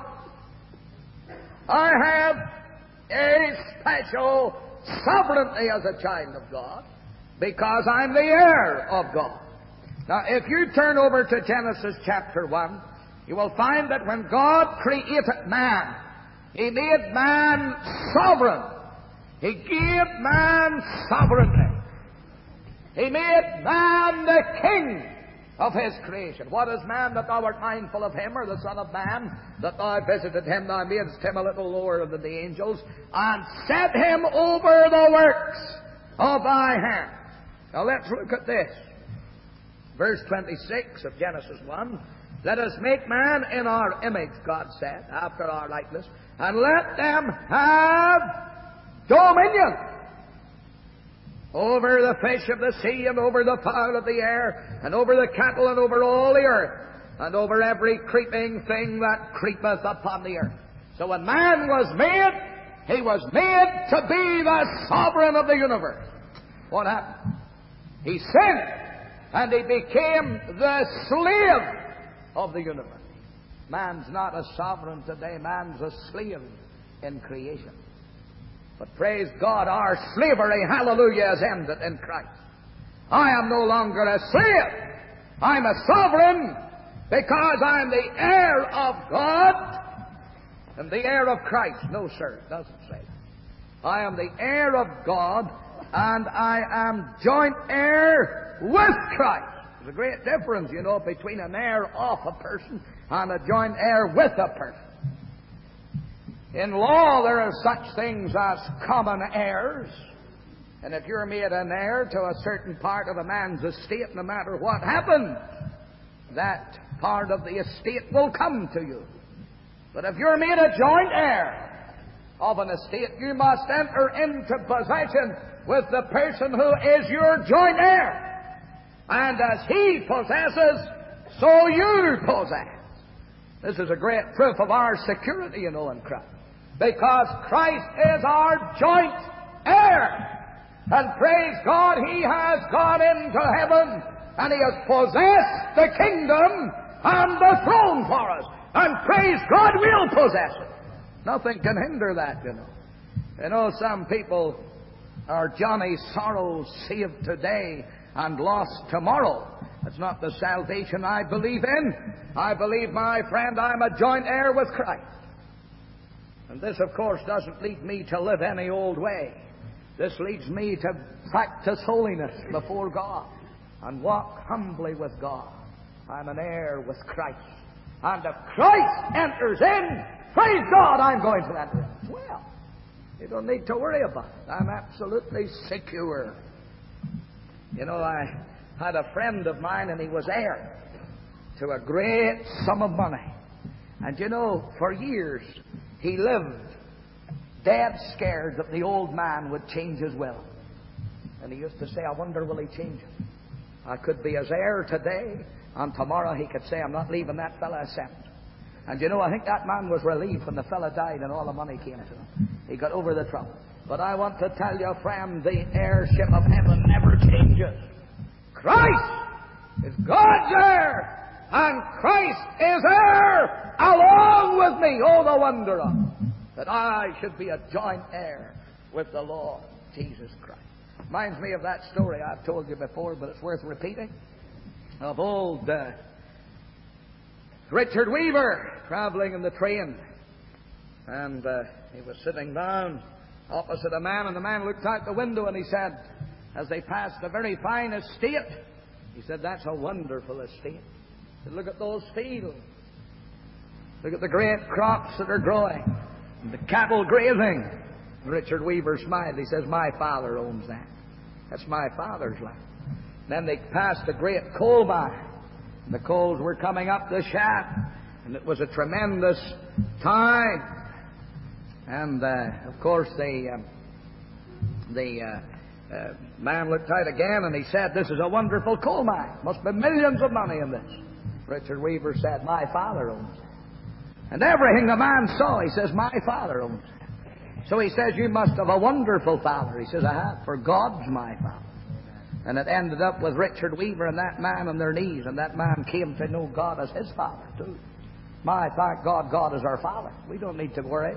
I have a special sovereignty as a child of God, because I'm the heir of God. Now, if you turn over to Genesis chapter one, you will find that when God created man, He made man sovereign. He gave man sovereignty. He made man the king of His creation. What is man that thou art mindful of him, or the Son of Man that thou visited him? Thou madest him a little lower than the angels, and set him over the works of thy hand. Now let's look at this. Verse twenty-six of Genesis one. Let us make man in our image, God said, after our likeness, and let them have dominion over the fish of the sea, and over the fowl of the air, and over the cattle, and over all the earth, and over every creeping thing that creepeth upon the earth. So when man was made, he was made to be the sovereign of the universe. What happened? He sinned, and he became the slave of the universe. Man's not a sovereign today. Man's a slave in creation. But praise God, our slavery, hallelujah, is ended in Christ. I am no longer a slave. I'm a sovereign because I'm the heir of God and the heir of Christ. No, sir, it doesn't say that. I am the heir of God, and I am joint heir with Christ. There's a great difference, you know, between an heir of a person and a joint heir with a person. In law, there are such things as common heirs. And if you're made an heir to a certain part of a man's estate, no matter what happens, that part of the estate will come to you. But if you're made a joint heir of an estate, you must enter into possession with the person who is your joint heir. And as he possesses, so you possess. This is a great proof of our security, you know, in Christ. Because Christ is our joint heir. And praise God, He has gone into heaven, and He has possessed the kingdom and the throne for us. And praise God, we'll possess it. Nothing can hinder that, you know. You know, some people are Johnny Sorrows, saved today and lost tomorrow. That's not the salvation I believe in. I believe, my friend, I'm a joint heir with Christ. And this, of course, doesn't lead me to live any old way. This leads me to practice holiness before God and walk humbly with God. I'm an heir with Christ. And if Christ enters in, praise God, I'm going to enter in. Well, you don't need to worry about it. I'm absolutely secure. You know, I had a friend of mine, and he was heir to a great sum of money. And you know, for years, he lived dead scared that the old man would change his will. And he used to say, I wonder will he change it? I could be his heir today, and tomorrow he could say, I'm not leaving that fella a cent. And you know, I think that man was relieved when the fella died and all the money came to him. He got over the trouble. But I want to tell you, friend, the heirship of heaven never changes. Christ is God's heir, and Christ is heir along with me. Oh, the wonder of it, that I should be a joint heir with the Lord Jesus Christ. Reminds me of that story I've told you before, but it's worth repeating, of old uh, Richard Weaver traveling in the train. And uh, he was sitting down opposite a man, and the man looked out the window and he said, as they passed a very fine estate, he said, that's a wonderful estate. He said, look at those fields. Look at the great crops that are growing, and the cattle grazing. Richard Weaver smiled. He says, my father owns that. That's my father's land. Then they passed a great coal mine. The coals were coming up the shaft, and it was a tremendous time. And, uh, of course, the, um, the uh, uh, man looked out again, and he said, this is a wonderful coal mine. Must be millions of money in this. Richard Weaver said, my father owns it. And everything the man saw, he says, my father owns it. So he says, you must have a wonderful father. He says, I have, for God's my father. And it ended up with Richard Weaver and that man on their knees, and that man came to know God as his father, too. My, thank God, God is our father. We don't need to worry.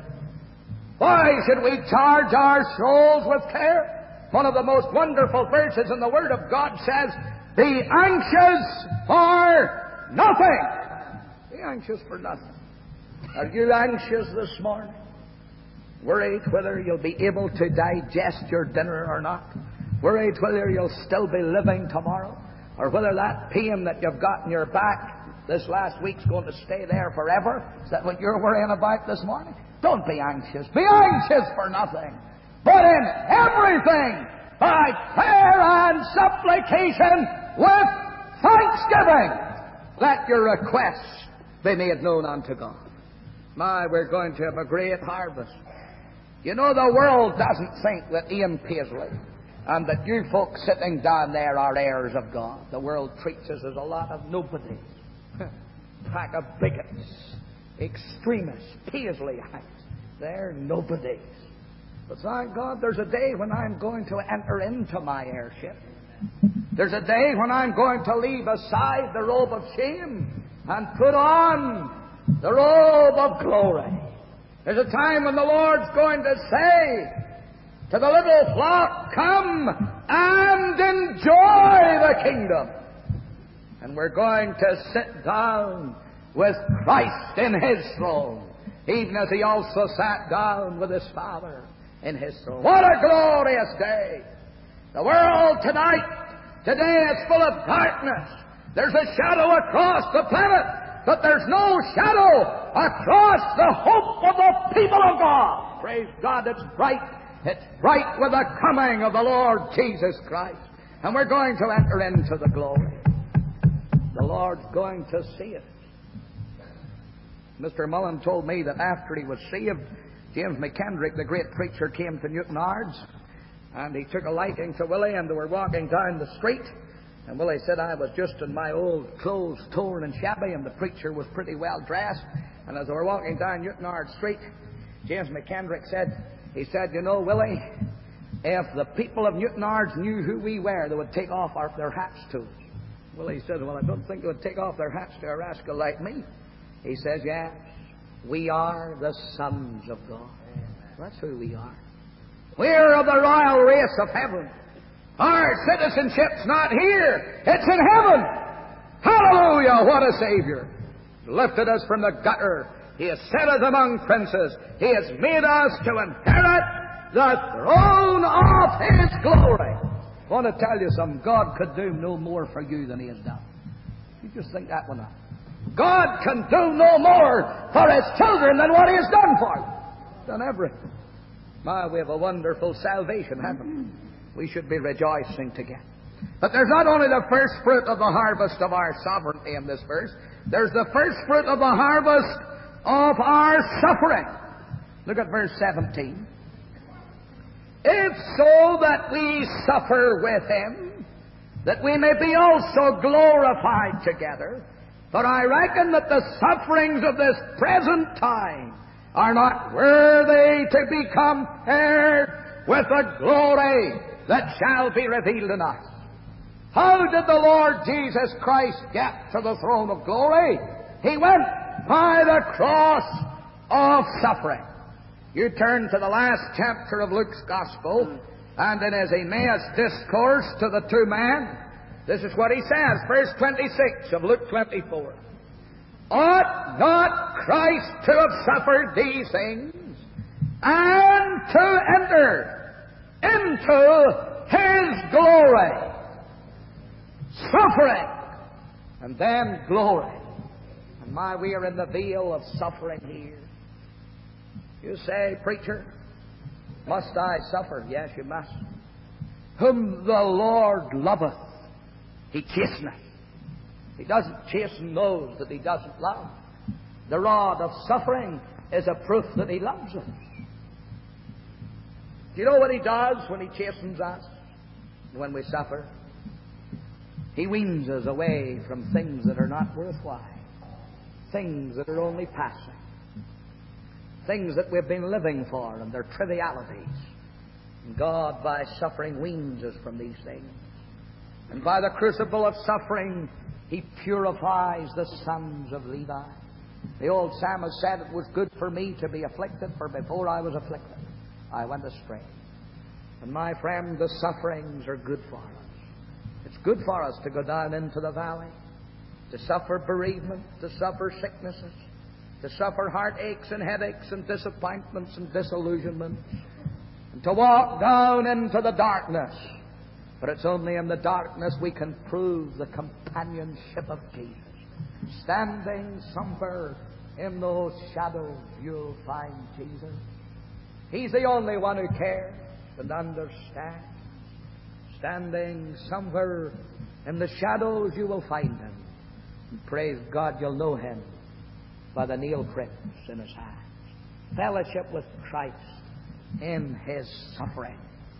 Why should we charge our souls with care? One of the most wonderful verses in the Word of God says, be anxious for nothing. Be anxious for nothing. Are you anxious this morning? Worried whether you'll be able to digest your dinner or not? Worried whether you'll still be living tomorrow? Or whether that pain that you've got in your back this last week's going to stay there forever? Is that what you're worrying about this morning? Don't be anxious. Be anxious for nothing. But in everything, by prayer and supplication with thanksgiving, let your requests be made known unto God. My, we're going to have a great harvest. You know, the world doesn't think that Ian Paisley and that you folks sitting down there are heirs of God. The world treats us as a lot of nobodies. Pack of bigots, extremists, Paisleyite. They're nobodies. But thank God there's a day when I'm going to enter into my heirship. There's a day when I'm going to leave aside the robe of shame and put on the robe of glory. There's a time when the Lord's going to say to the little flock, come and enjoy the kingdom. And we're going to sit down with Christ in His throne, even as He also sat down with His Father in His throne. What a glorious day! The world tonight, today is full of darkness. There's a shadow across the planet, but there's no shadow across the hope of the people of God. Praise God, it's bright. It's bright with the coming of the Lord Jesus Christ. And we're going to enter into the glory. The Lord's going to see it. Mister Mullen told me that after he was saved, James McKendrick, the great preacher, came to Newtonards, and he took a liking to Willie, and they were walking down the street. And Willie said, I was just in my old clothes, torn and shabby, and the preacher was pretty well dressed. And as they were walking down Newtonard Street, James McKendrick said, he said, you know, Willie, if the people of Newtonards knew who we were, they would take off our, their hats to us. Willie said, well, I don't think they would take off their hats to a rascal like me. He says, yes, we are the sons of God. That's who we are. We're of the royal race of heaven. Our citizenship's not here. It's in heaven. Hallelujah, what a Savior. He lifted us from the gutter. He has set us among princes. He has made us to inherit the throne of His glory. I want to tell you something. God could do no more for you than He has done. You just think that one up. God can do no more for His children than what He has done for them. He's done everything. My, we have a wonderful salvation, haven't we? We should be rejoicing together. But there's not only the first fruit of the harvest of our sovereignty in this verse, there's the first fruit of the harvest of our suffering. Look at verse seventeen. if so that we suffer with Him, that we may be also glorified together. For I reckon that the sufferings of this present time are not worthy to be compared with the glory that shall be revealed in us. How did the Lord Jesus Christ get to the throne of glory? He went by the cross of suffering. You turn to the last chapter of Luke's Gospel, and in his Emmaus discourse to the two men, this is what he says, verse twenty-six of Luke twenty-four. Ought not Christ to have suffered these things, and to enter into His glory? Suffering, and then glory. And my, we are in the veil of suffering here. You say, preacher, must I suffer? Yes, you must. Whom the Lord loveth, He chasteneth. He doesn't chasten those that He doesn't love. The rod of suffering is a proof that He loves us. Do you know what He does when He chastens us? When we suffer? He weans us away from things that are not worthwhile. Things that are only passing. Things that we've been living for, and they're trivialities. And God, by suffering, weans us from these things. And by the crucible of suffering, He purifies the sons of Levi. The old psalmist said, it was good for me to be afflicted, for before I was afflicted, I went astray. And my friend, the sufferings are good for us. It's good for us to go down into the valley, to suffer bereavement, to suffer sicknesses, to suffer heartaches and headaches and disappointments and disillusionments, and to walk down into the darkness. But it's only in the darkness we can prove the companionship of Jesus. Standing somewhere in those shadows, you'll find Jesus. He's the only one who cares and understands. Standing somewhere in the shadows, you will find Him. And praise God, you'll know Him by the nail prints in His hands. Fellowship with Christ in His suffering.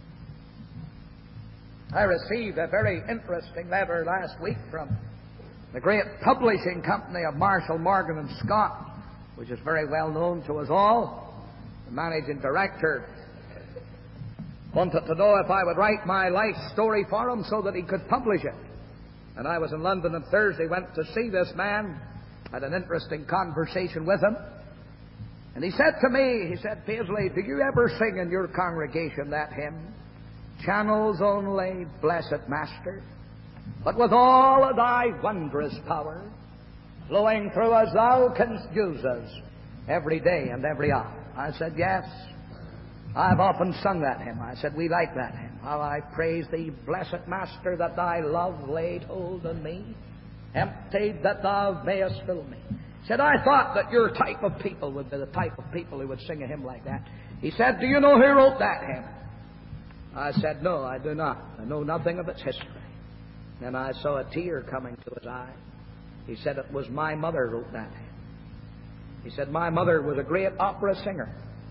I received a very interesting letter last week from the great publishing company of Marshall, Morgan and Scott, which is very well known to us all. The managing director wanted to know if I would write my life story for him so that he could publish it. And I was in London on Thursday, went to see this man, had an interesting conversation with him. And he said to me, he said, Paisley, do you ever sing in your congregation that hymn? Channels only, blessed Master, but with all of Thy wondrous power, flowing through us, Thou canst use us every day and every hour. I said, yes. I've often sung that hymn. I said, we like that hymn. How I praise Thee, blessed Master, that Thy love laid hold on me, emptied that Thou mayest fill me. He said, I thought that your type of people would be the type of people who would sing a hymn like that. He said, do you know who wrote that hymn? I said, no, I do not. I know nothing of its history. Then I saw a tear coming to his eye. He said, it was my mother wrote that hymn. He said, my mother was a great opera singer.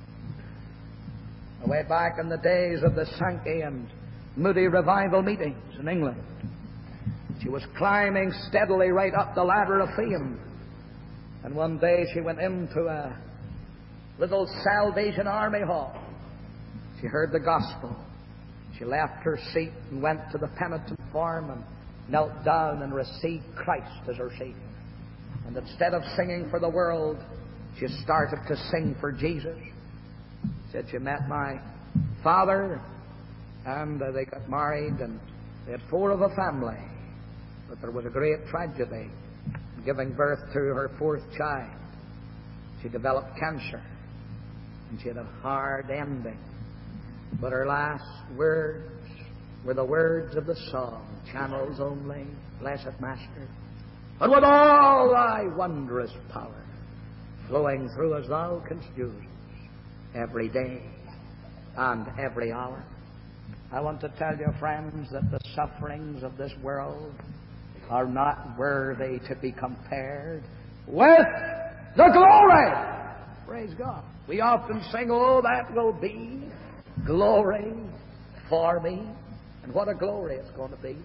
Way back in the days of the Sankey and Moody revival meetings in England. She was climbing steadily right up the ladder of fame. And one day she went into a little Salvation Army hall. She heard the gospel. She left her seat and went to the penitent form and knelt down and received Christ as her Savior. And instead of singing for the world, she started to sing for Jesus. Said she met my father, and uh, they got married, and they had four of a family. But there was a great tragedy in giving birth to her fourth child. She developed cancer, and she had a hard ending. But her last words were the words of the song, channels only, blessed Master, but with all Thy wondrous power, flowing through as Thou canst use every day and every hour. I want to tell you, friends, that the sufferings of this world are not worthy to be compared with the glory. Praise God. We often sing, oh, that will be glory for me. And what a glory it's going to be.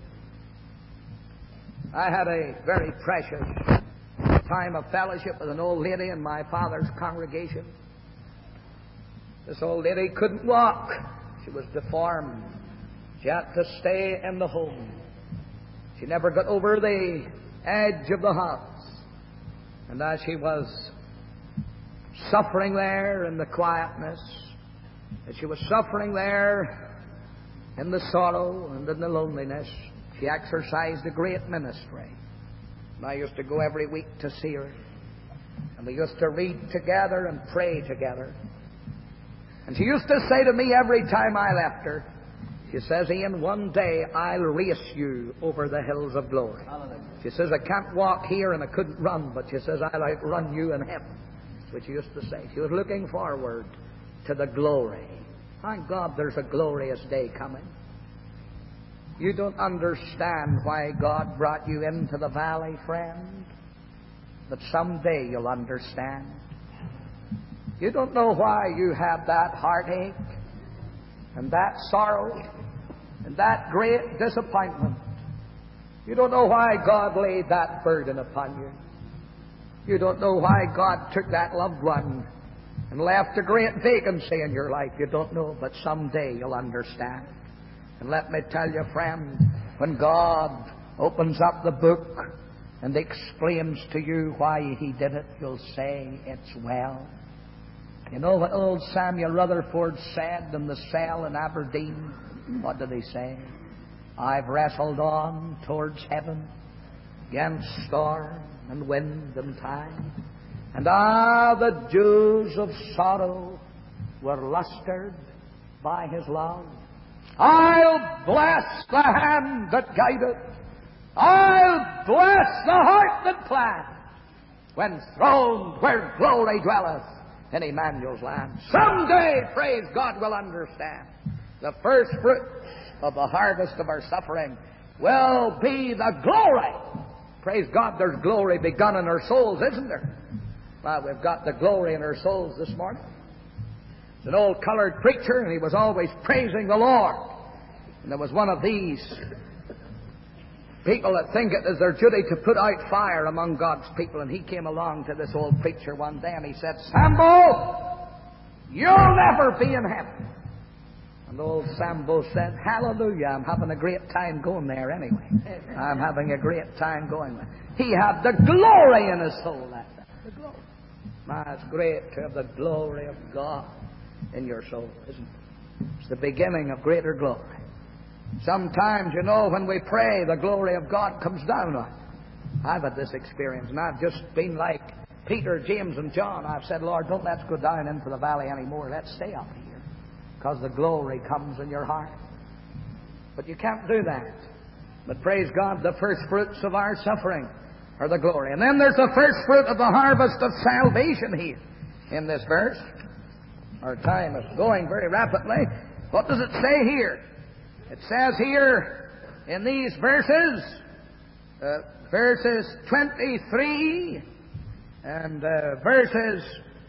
I had a very precious time of fellowship with an old lady in my father's congregation. This old lady couldn't walk. She was deformed. She had to stay in the home. She never got over the edge of the house. And as she was suffering there in the quietness, as she was suffering there in the sorrow and in the loneliness, she exercised a great ministry. And I used to go every week to see her. And we used to read together and pray together. And she used to say to me every time I left her, she says, Ian, one day I'll race you over the hills of glory. She says, I can't walk here and I couldn't run, but she says, I'll outrun you in heaven. That's what she used to say. She was looking forward to the glory. Thank God there's a glorious day coming. You don't understand why God brought you into the valley, friend, but someday you'll understand. You don't know why you have that heartache and that sorrow and that great disappointment. You don't know why God laid that burden upon you. You don't know why God took that loved one and left a great vacancy in your life. You don't know, but someday you'll understand. And let me tell you, friend, when God opens up the book and explains to you why He did it, you'll say, it's well. You know what old Samuel Rutherford said in the cell in Aberdeen? What did he say? I've wrestled on towards heaven against storm and wind and tide, and ah, the dews of sorrow were lustered by His love. I'll bless the hand that guideth. I'll bless the heart that planned, when throned where glory dwelleth in Emmanuel's land. Someday, praise God, we'll understand. The first fruits of the harvest of our suffering will be the glory. Praise God, there's glory begun in our souls, isn't there? Well, we've got the glory in our souls this morning. There's an old colored preacher, and he was always praising the Lord. And there was one of these people that think it is their duty to put out fire among God's people. And he came along to this old preacher one day and he said, Sambo, you'll never be in heaven. And old Sambo said, hallelujah, I'm having a great time going there anyway. I'm having a great time going there. He had the glory in his soul that day. The glory. My, it's great to have the glory of God in your soul, isn't it? It's the beginning of greater glory. Sometimes, you know, when we pray, the glory of God comes down on us. I've had this experience, and I've just been like Peter, James, and John. I've said, Lord, don't let's go down into the valley anymore. Let's stay up here, because the glory comes in your heart. But you can't do that. But praise God, the first fruits of our suffering are the glory. And then there's the first fruit of the harvest of salvation here in this verse. Our time is going very rapidly. What does it say here? It says here in these verses, uh, verses twenty-three and uh, verses,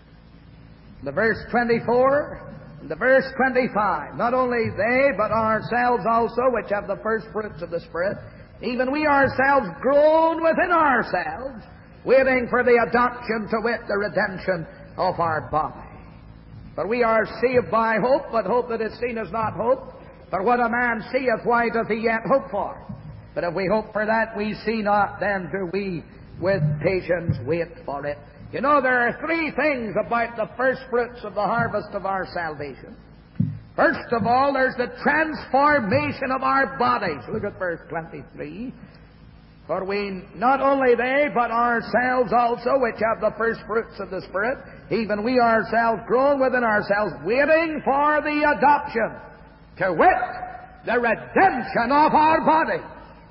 the verse twenty-four and the verse twenty-five. Not only they, but ourselves also, which have the first fruits of the Spirit, even we ourselves groan within ourselves, waiting for the adoption, to wit, the redemption of our body. For we are saved by hope, but hope that is seen is not hope. For what a man seeth, why doth he yet hope for? But if we hope for that we see not, then do we with patience wait for it. You know, there are three things about the first fruits of the harvest of our salvation. First of all, there's the transformation of our bodies. Look at verse twenty-three. For we, not only they, but ourselves also, which have the first fruits of the Spirit, even we ourselves groan within ourselves, waiting for the adoption, to wit, the redemption of our body.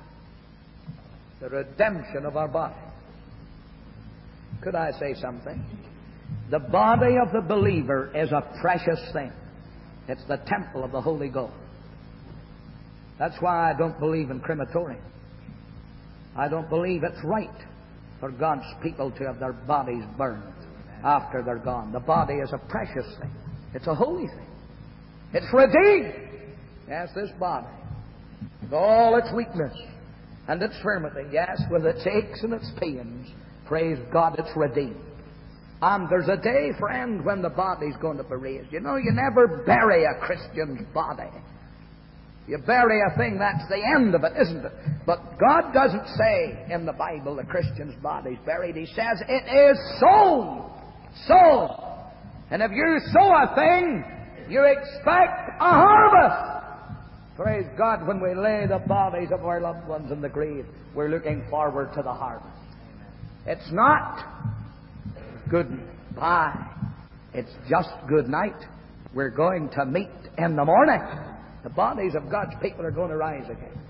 The redemption of our body. Could I say something? The body of the believer is a precious thing. It's the temple of the Holy Ghost. That's why I don't believe in crematorium. I don't believe it's right for God's people to have their bodies burned after they're gone. The body is a precious thing. It's a holy thing. It's redeemed. Yes, this body, with all its weakness and its infirmity, yes, with its aches and its pains, praise God, it's redeemed. And there's a day, friend, when the body's going to be raised. You know, you never bury a Christian's body. You bury a thing, that's the end of it, isn't it? But God doesn't say in the Bible the Christian's body's buried. He says it is sown. Sown. And if you sow a thing, you expect a harvest. Praise God, when we lay the bodies of our loved ones in the grave, we're looking forward to the harvest. It's not goodbye. It's just good night. We're going to meet in the morning. The bodies of God's people are going to rise again.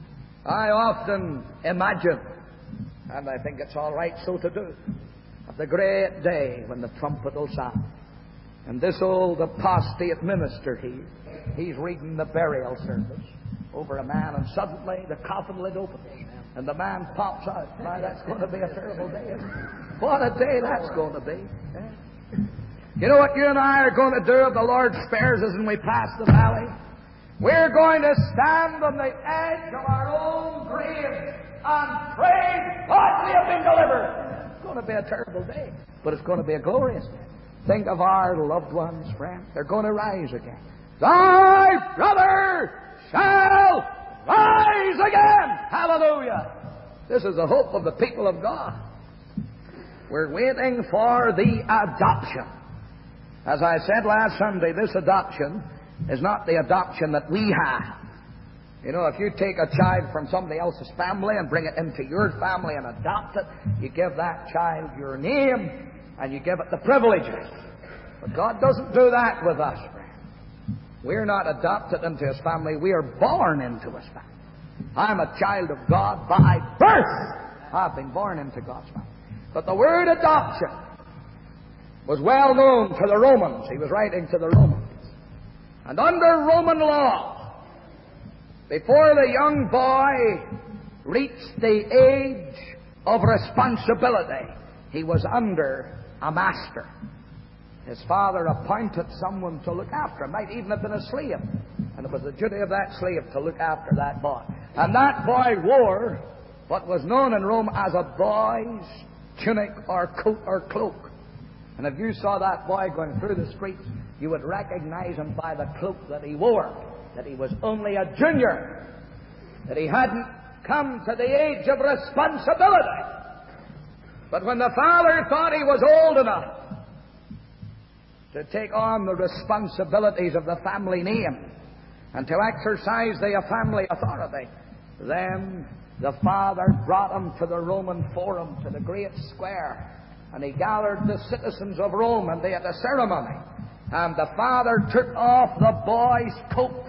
I often imagine, and I think it's all right so to do, of the great day when the trumpet will sound. And this old apostate minister, he, he's reading the burial service over a man, and suddenly the coffin lid opens, and the man pops out. My, that's going to be a terrible day. What a day that's going to be. Yeah. You know what you and I are going to do if the Lord spares us and we pass the valley? We're going to stand on the edge of our own grave and praise God we have been delivered. It's going to be a terrible day, but it's going to be a glorious day. Think of our loved ones, friend. They're going to rise again. Thy brother shall rise again. Hallelujah. This is the hope of the people of God. We're waiting for the adoption. As I said last Sunday, this adoption is not the adoption that we have. You know, if you take a child from somebody else's family and bring it into your family and adopt it, you give that child your name and you give it the privileges. But God doesn't do that with us, friend. We're not adopted into His family. We are born into His family. I'm a child of God by birth. I've been born into God's family. But the word adoption was well known to the Romans. He was writing to the Romans. And under Roman law, before the young boy reached the age of responsibility, he was under a master. His father appointed someone to look after him. Might even have been a slave. And it was the duty of that slave to look after that boy. And that boy wore what was known in Rome as a boy's tunic or coat or cloak. And if you saw that boy going through the streets, you would recognize him by the cloak that he wore, that he was only a junior, that he hadn't come to the age of responsibility. But when the father thought he was old enough to take on the responsibilities of the family name and to exercise the family authority, then the father brought him to the Roman Forum, to the great square, and he gathered the citizens of Rome, and they had a ceremony. And the father took off the boy's coat,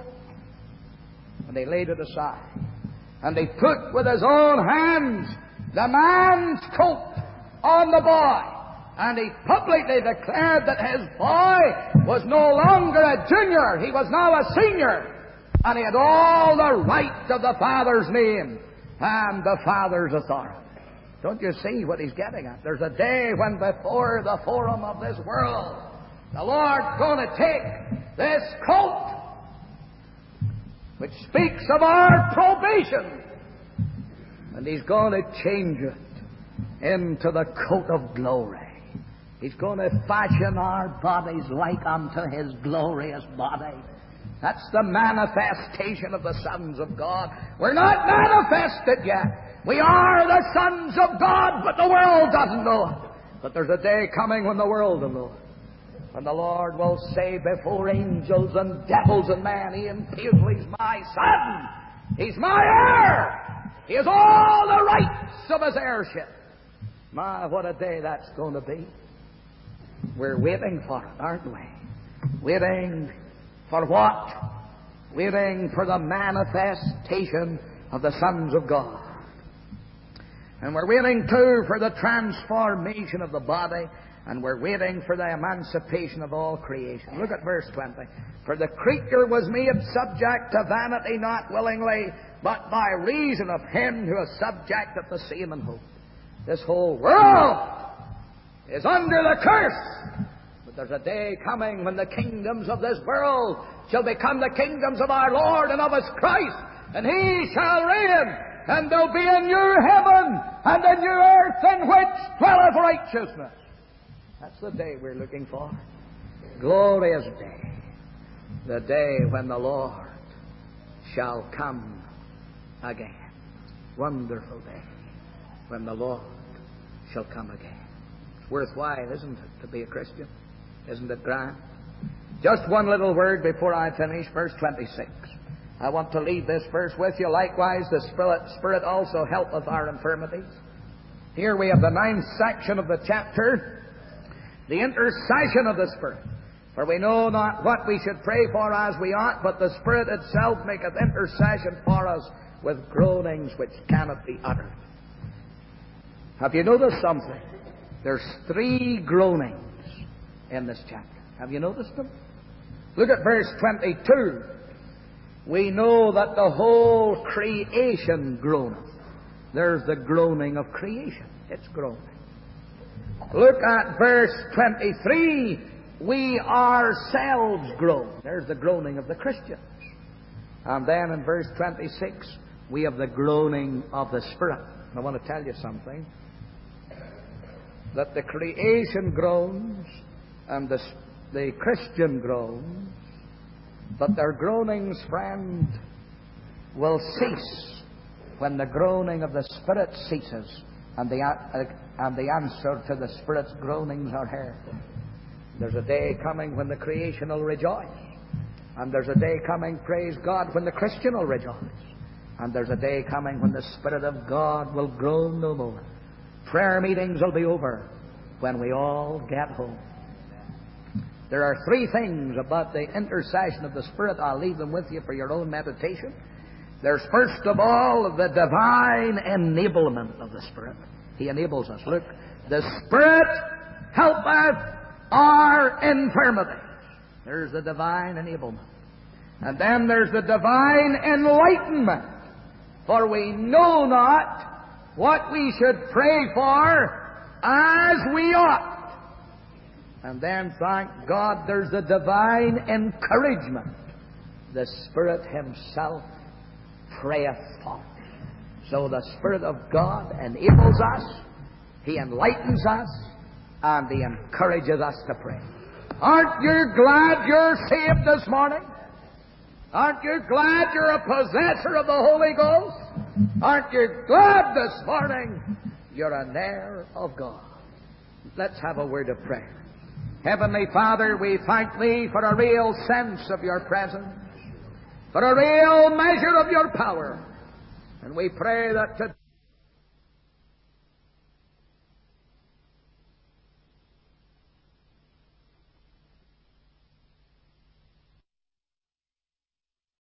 and he laid it aside. And he put with his own hands the man's coat on the boy. And he publicly declared that his boy was no longer a junior, he was now a senior. And he had all the right of the father's name and the father's authority. Don't you see what he's getting at? There's a day when before the forum of this world, the Lord's going to take this coat, which speaks of our probation, and He's going to change it into the coat of glory. He's going to fashion our bodies like unto His glorious body. That's the manifestation of the sons of God. We're not manifested yet. We are the sons of God, but the world doesn't know it. But there's a day coming when the world will know it. And the Lord will say before angels and devils and men, Ian Paisley's my son. He's my heir. He has all the rights of his heirship. My, what a day that's going to be. We're waiting for it, aren't we? Waiting for what? Waiting for the manifestation of the sons of God. And we're waiting, too, for the transformation of the body, and we're waiting for the emancipation of all creation. Look at verse twenty. For the creature was made subject to vanity, not willingly, but by reason of Him who is subject of the same in hope. This whole world is under the curse. But there's a day coming when the kingdoms of this world shall become the kingdoms of our Lord and of His Christ, and He shall reign, and there'll be a new heaven and a new earth in which dwelleth righteousness. That's the day we're looking for. Glorious day. The day when the Lord shall come again. Wonderful day when the Lord shall come again. It's worthwhile, isn't it, to be a Christian? Isn't it grand? Just one little word before I finish, verse twenty-six. I want to leave this verse with you. Likewise, the Spirit, Spirit also helpeth our infirmities. Here we have the ninth section of the chapter, the intercession of the Spirit. For we know not what we should pray for as we ought, but the Spirit itself maketh intercession for us with groanings which cannot be uttered. Have you noticed something? There's three groanings in this chapter. Have you noticed them? Look at verse twenty-two. We know that the whole creation groaneth. There's the groaning of creation. It's groaning. Look at verse twenty-three. We ourselves groan. There's the groaning of the Christians. And then in verse twenty-six, we have the groaning of the Spirit. I want to tell you something. That the creation groans and the, the Christian groans, but their groanings, friend, will cease when the groaning of the Spirit ceases and the, uh, and the answer to the Spirit's groanings are heard. There's a day coming when the creation will rejoice. And there's a day coming, praise God, when the Christian will rejoice. And there's a day coming when the Spirit of God will groan no more. Prayer meetings will be over when we all get home. There are three things about the intercession of the Spirit. I'll leave them with you for your own meditation. There's first of all the divine enablement of the Spirit. He enables us. Look, the Spirit helpeth our infirmities. There's the divine enablement. And then there's the divine enlightenment. For we know not what we should pray for as we ought. And then, thank God, there's the divine encouragement. The Spirit Himself prayeth for us. So the Spirit of God enables us, He enlightens us, and He encourages us to pray. Aren't you glad you're saved this morning? Aren't you glad you're a possessor of the Holy Ghost? Aren't you glad this morning you're an heir of God? Let's have a word of prayer. Heavenly Father, we thank Thee for a real sense of Your presence, for a real measure of Your power. And we pray that today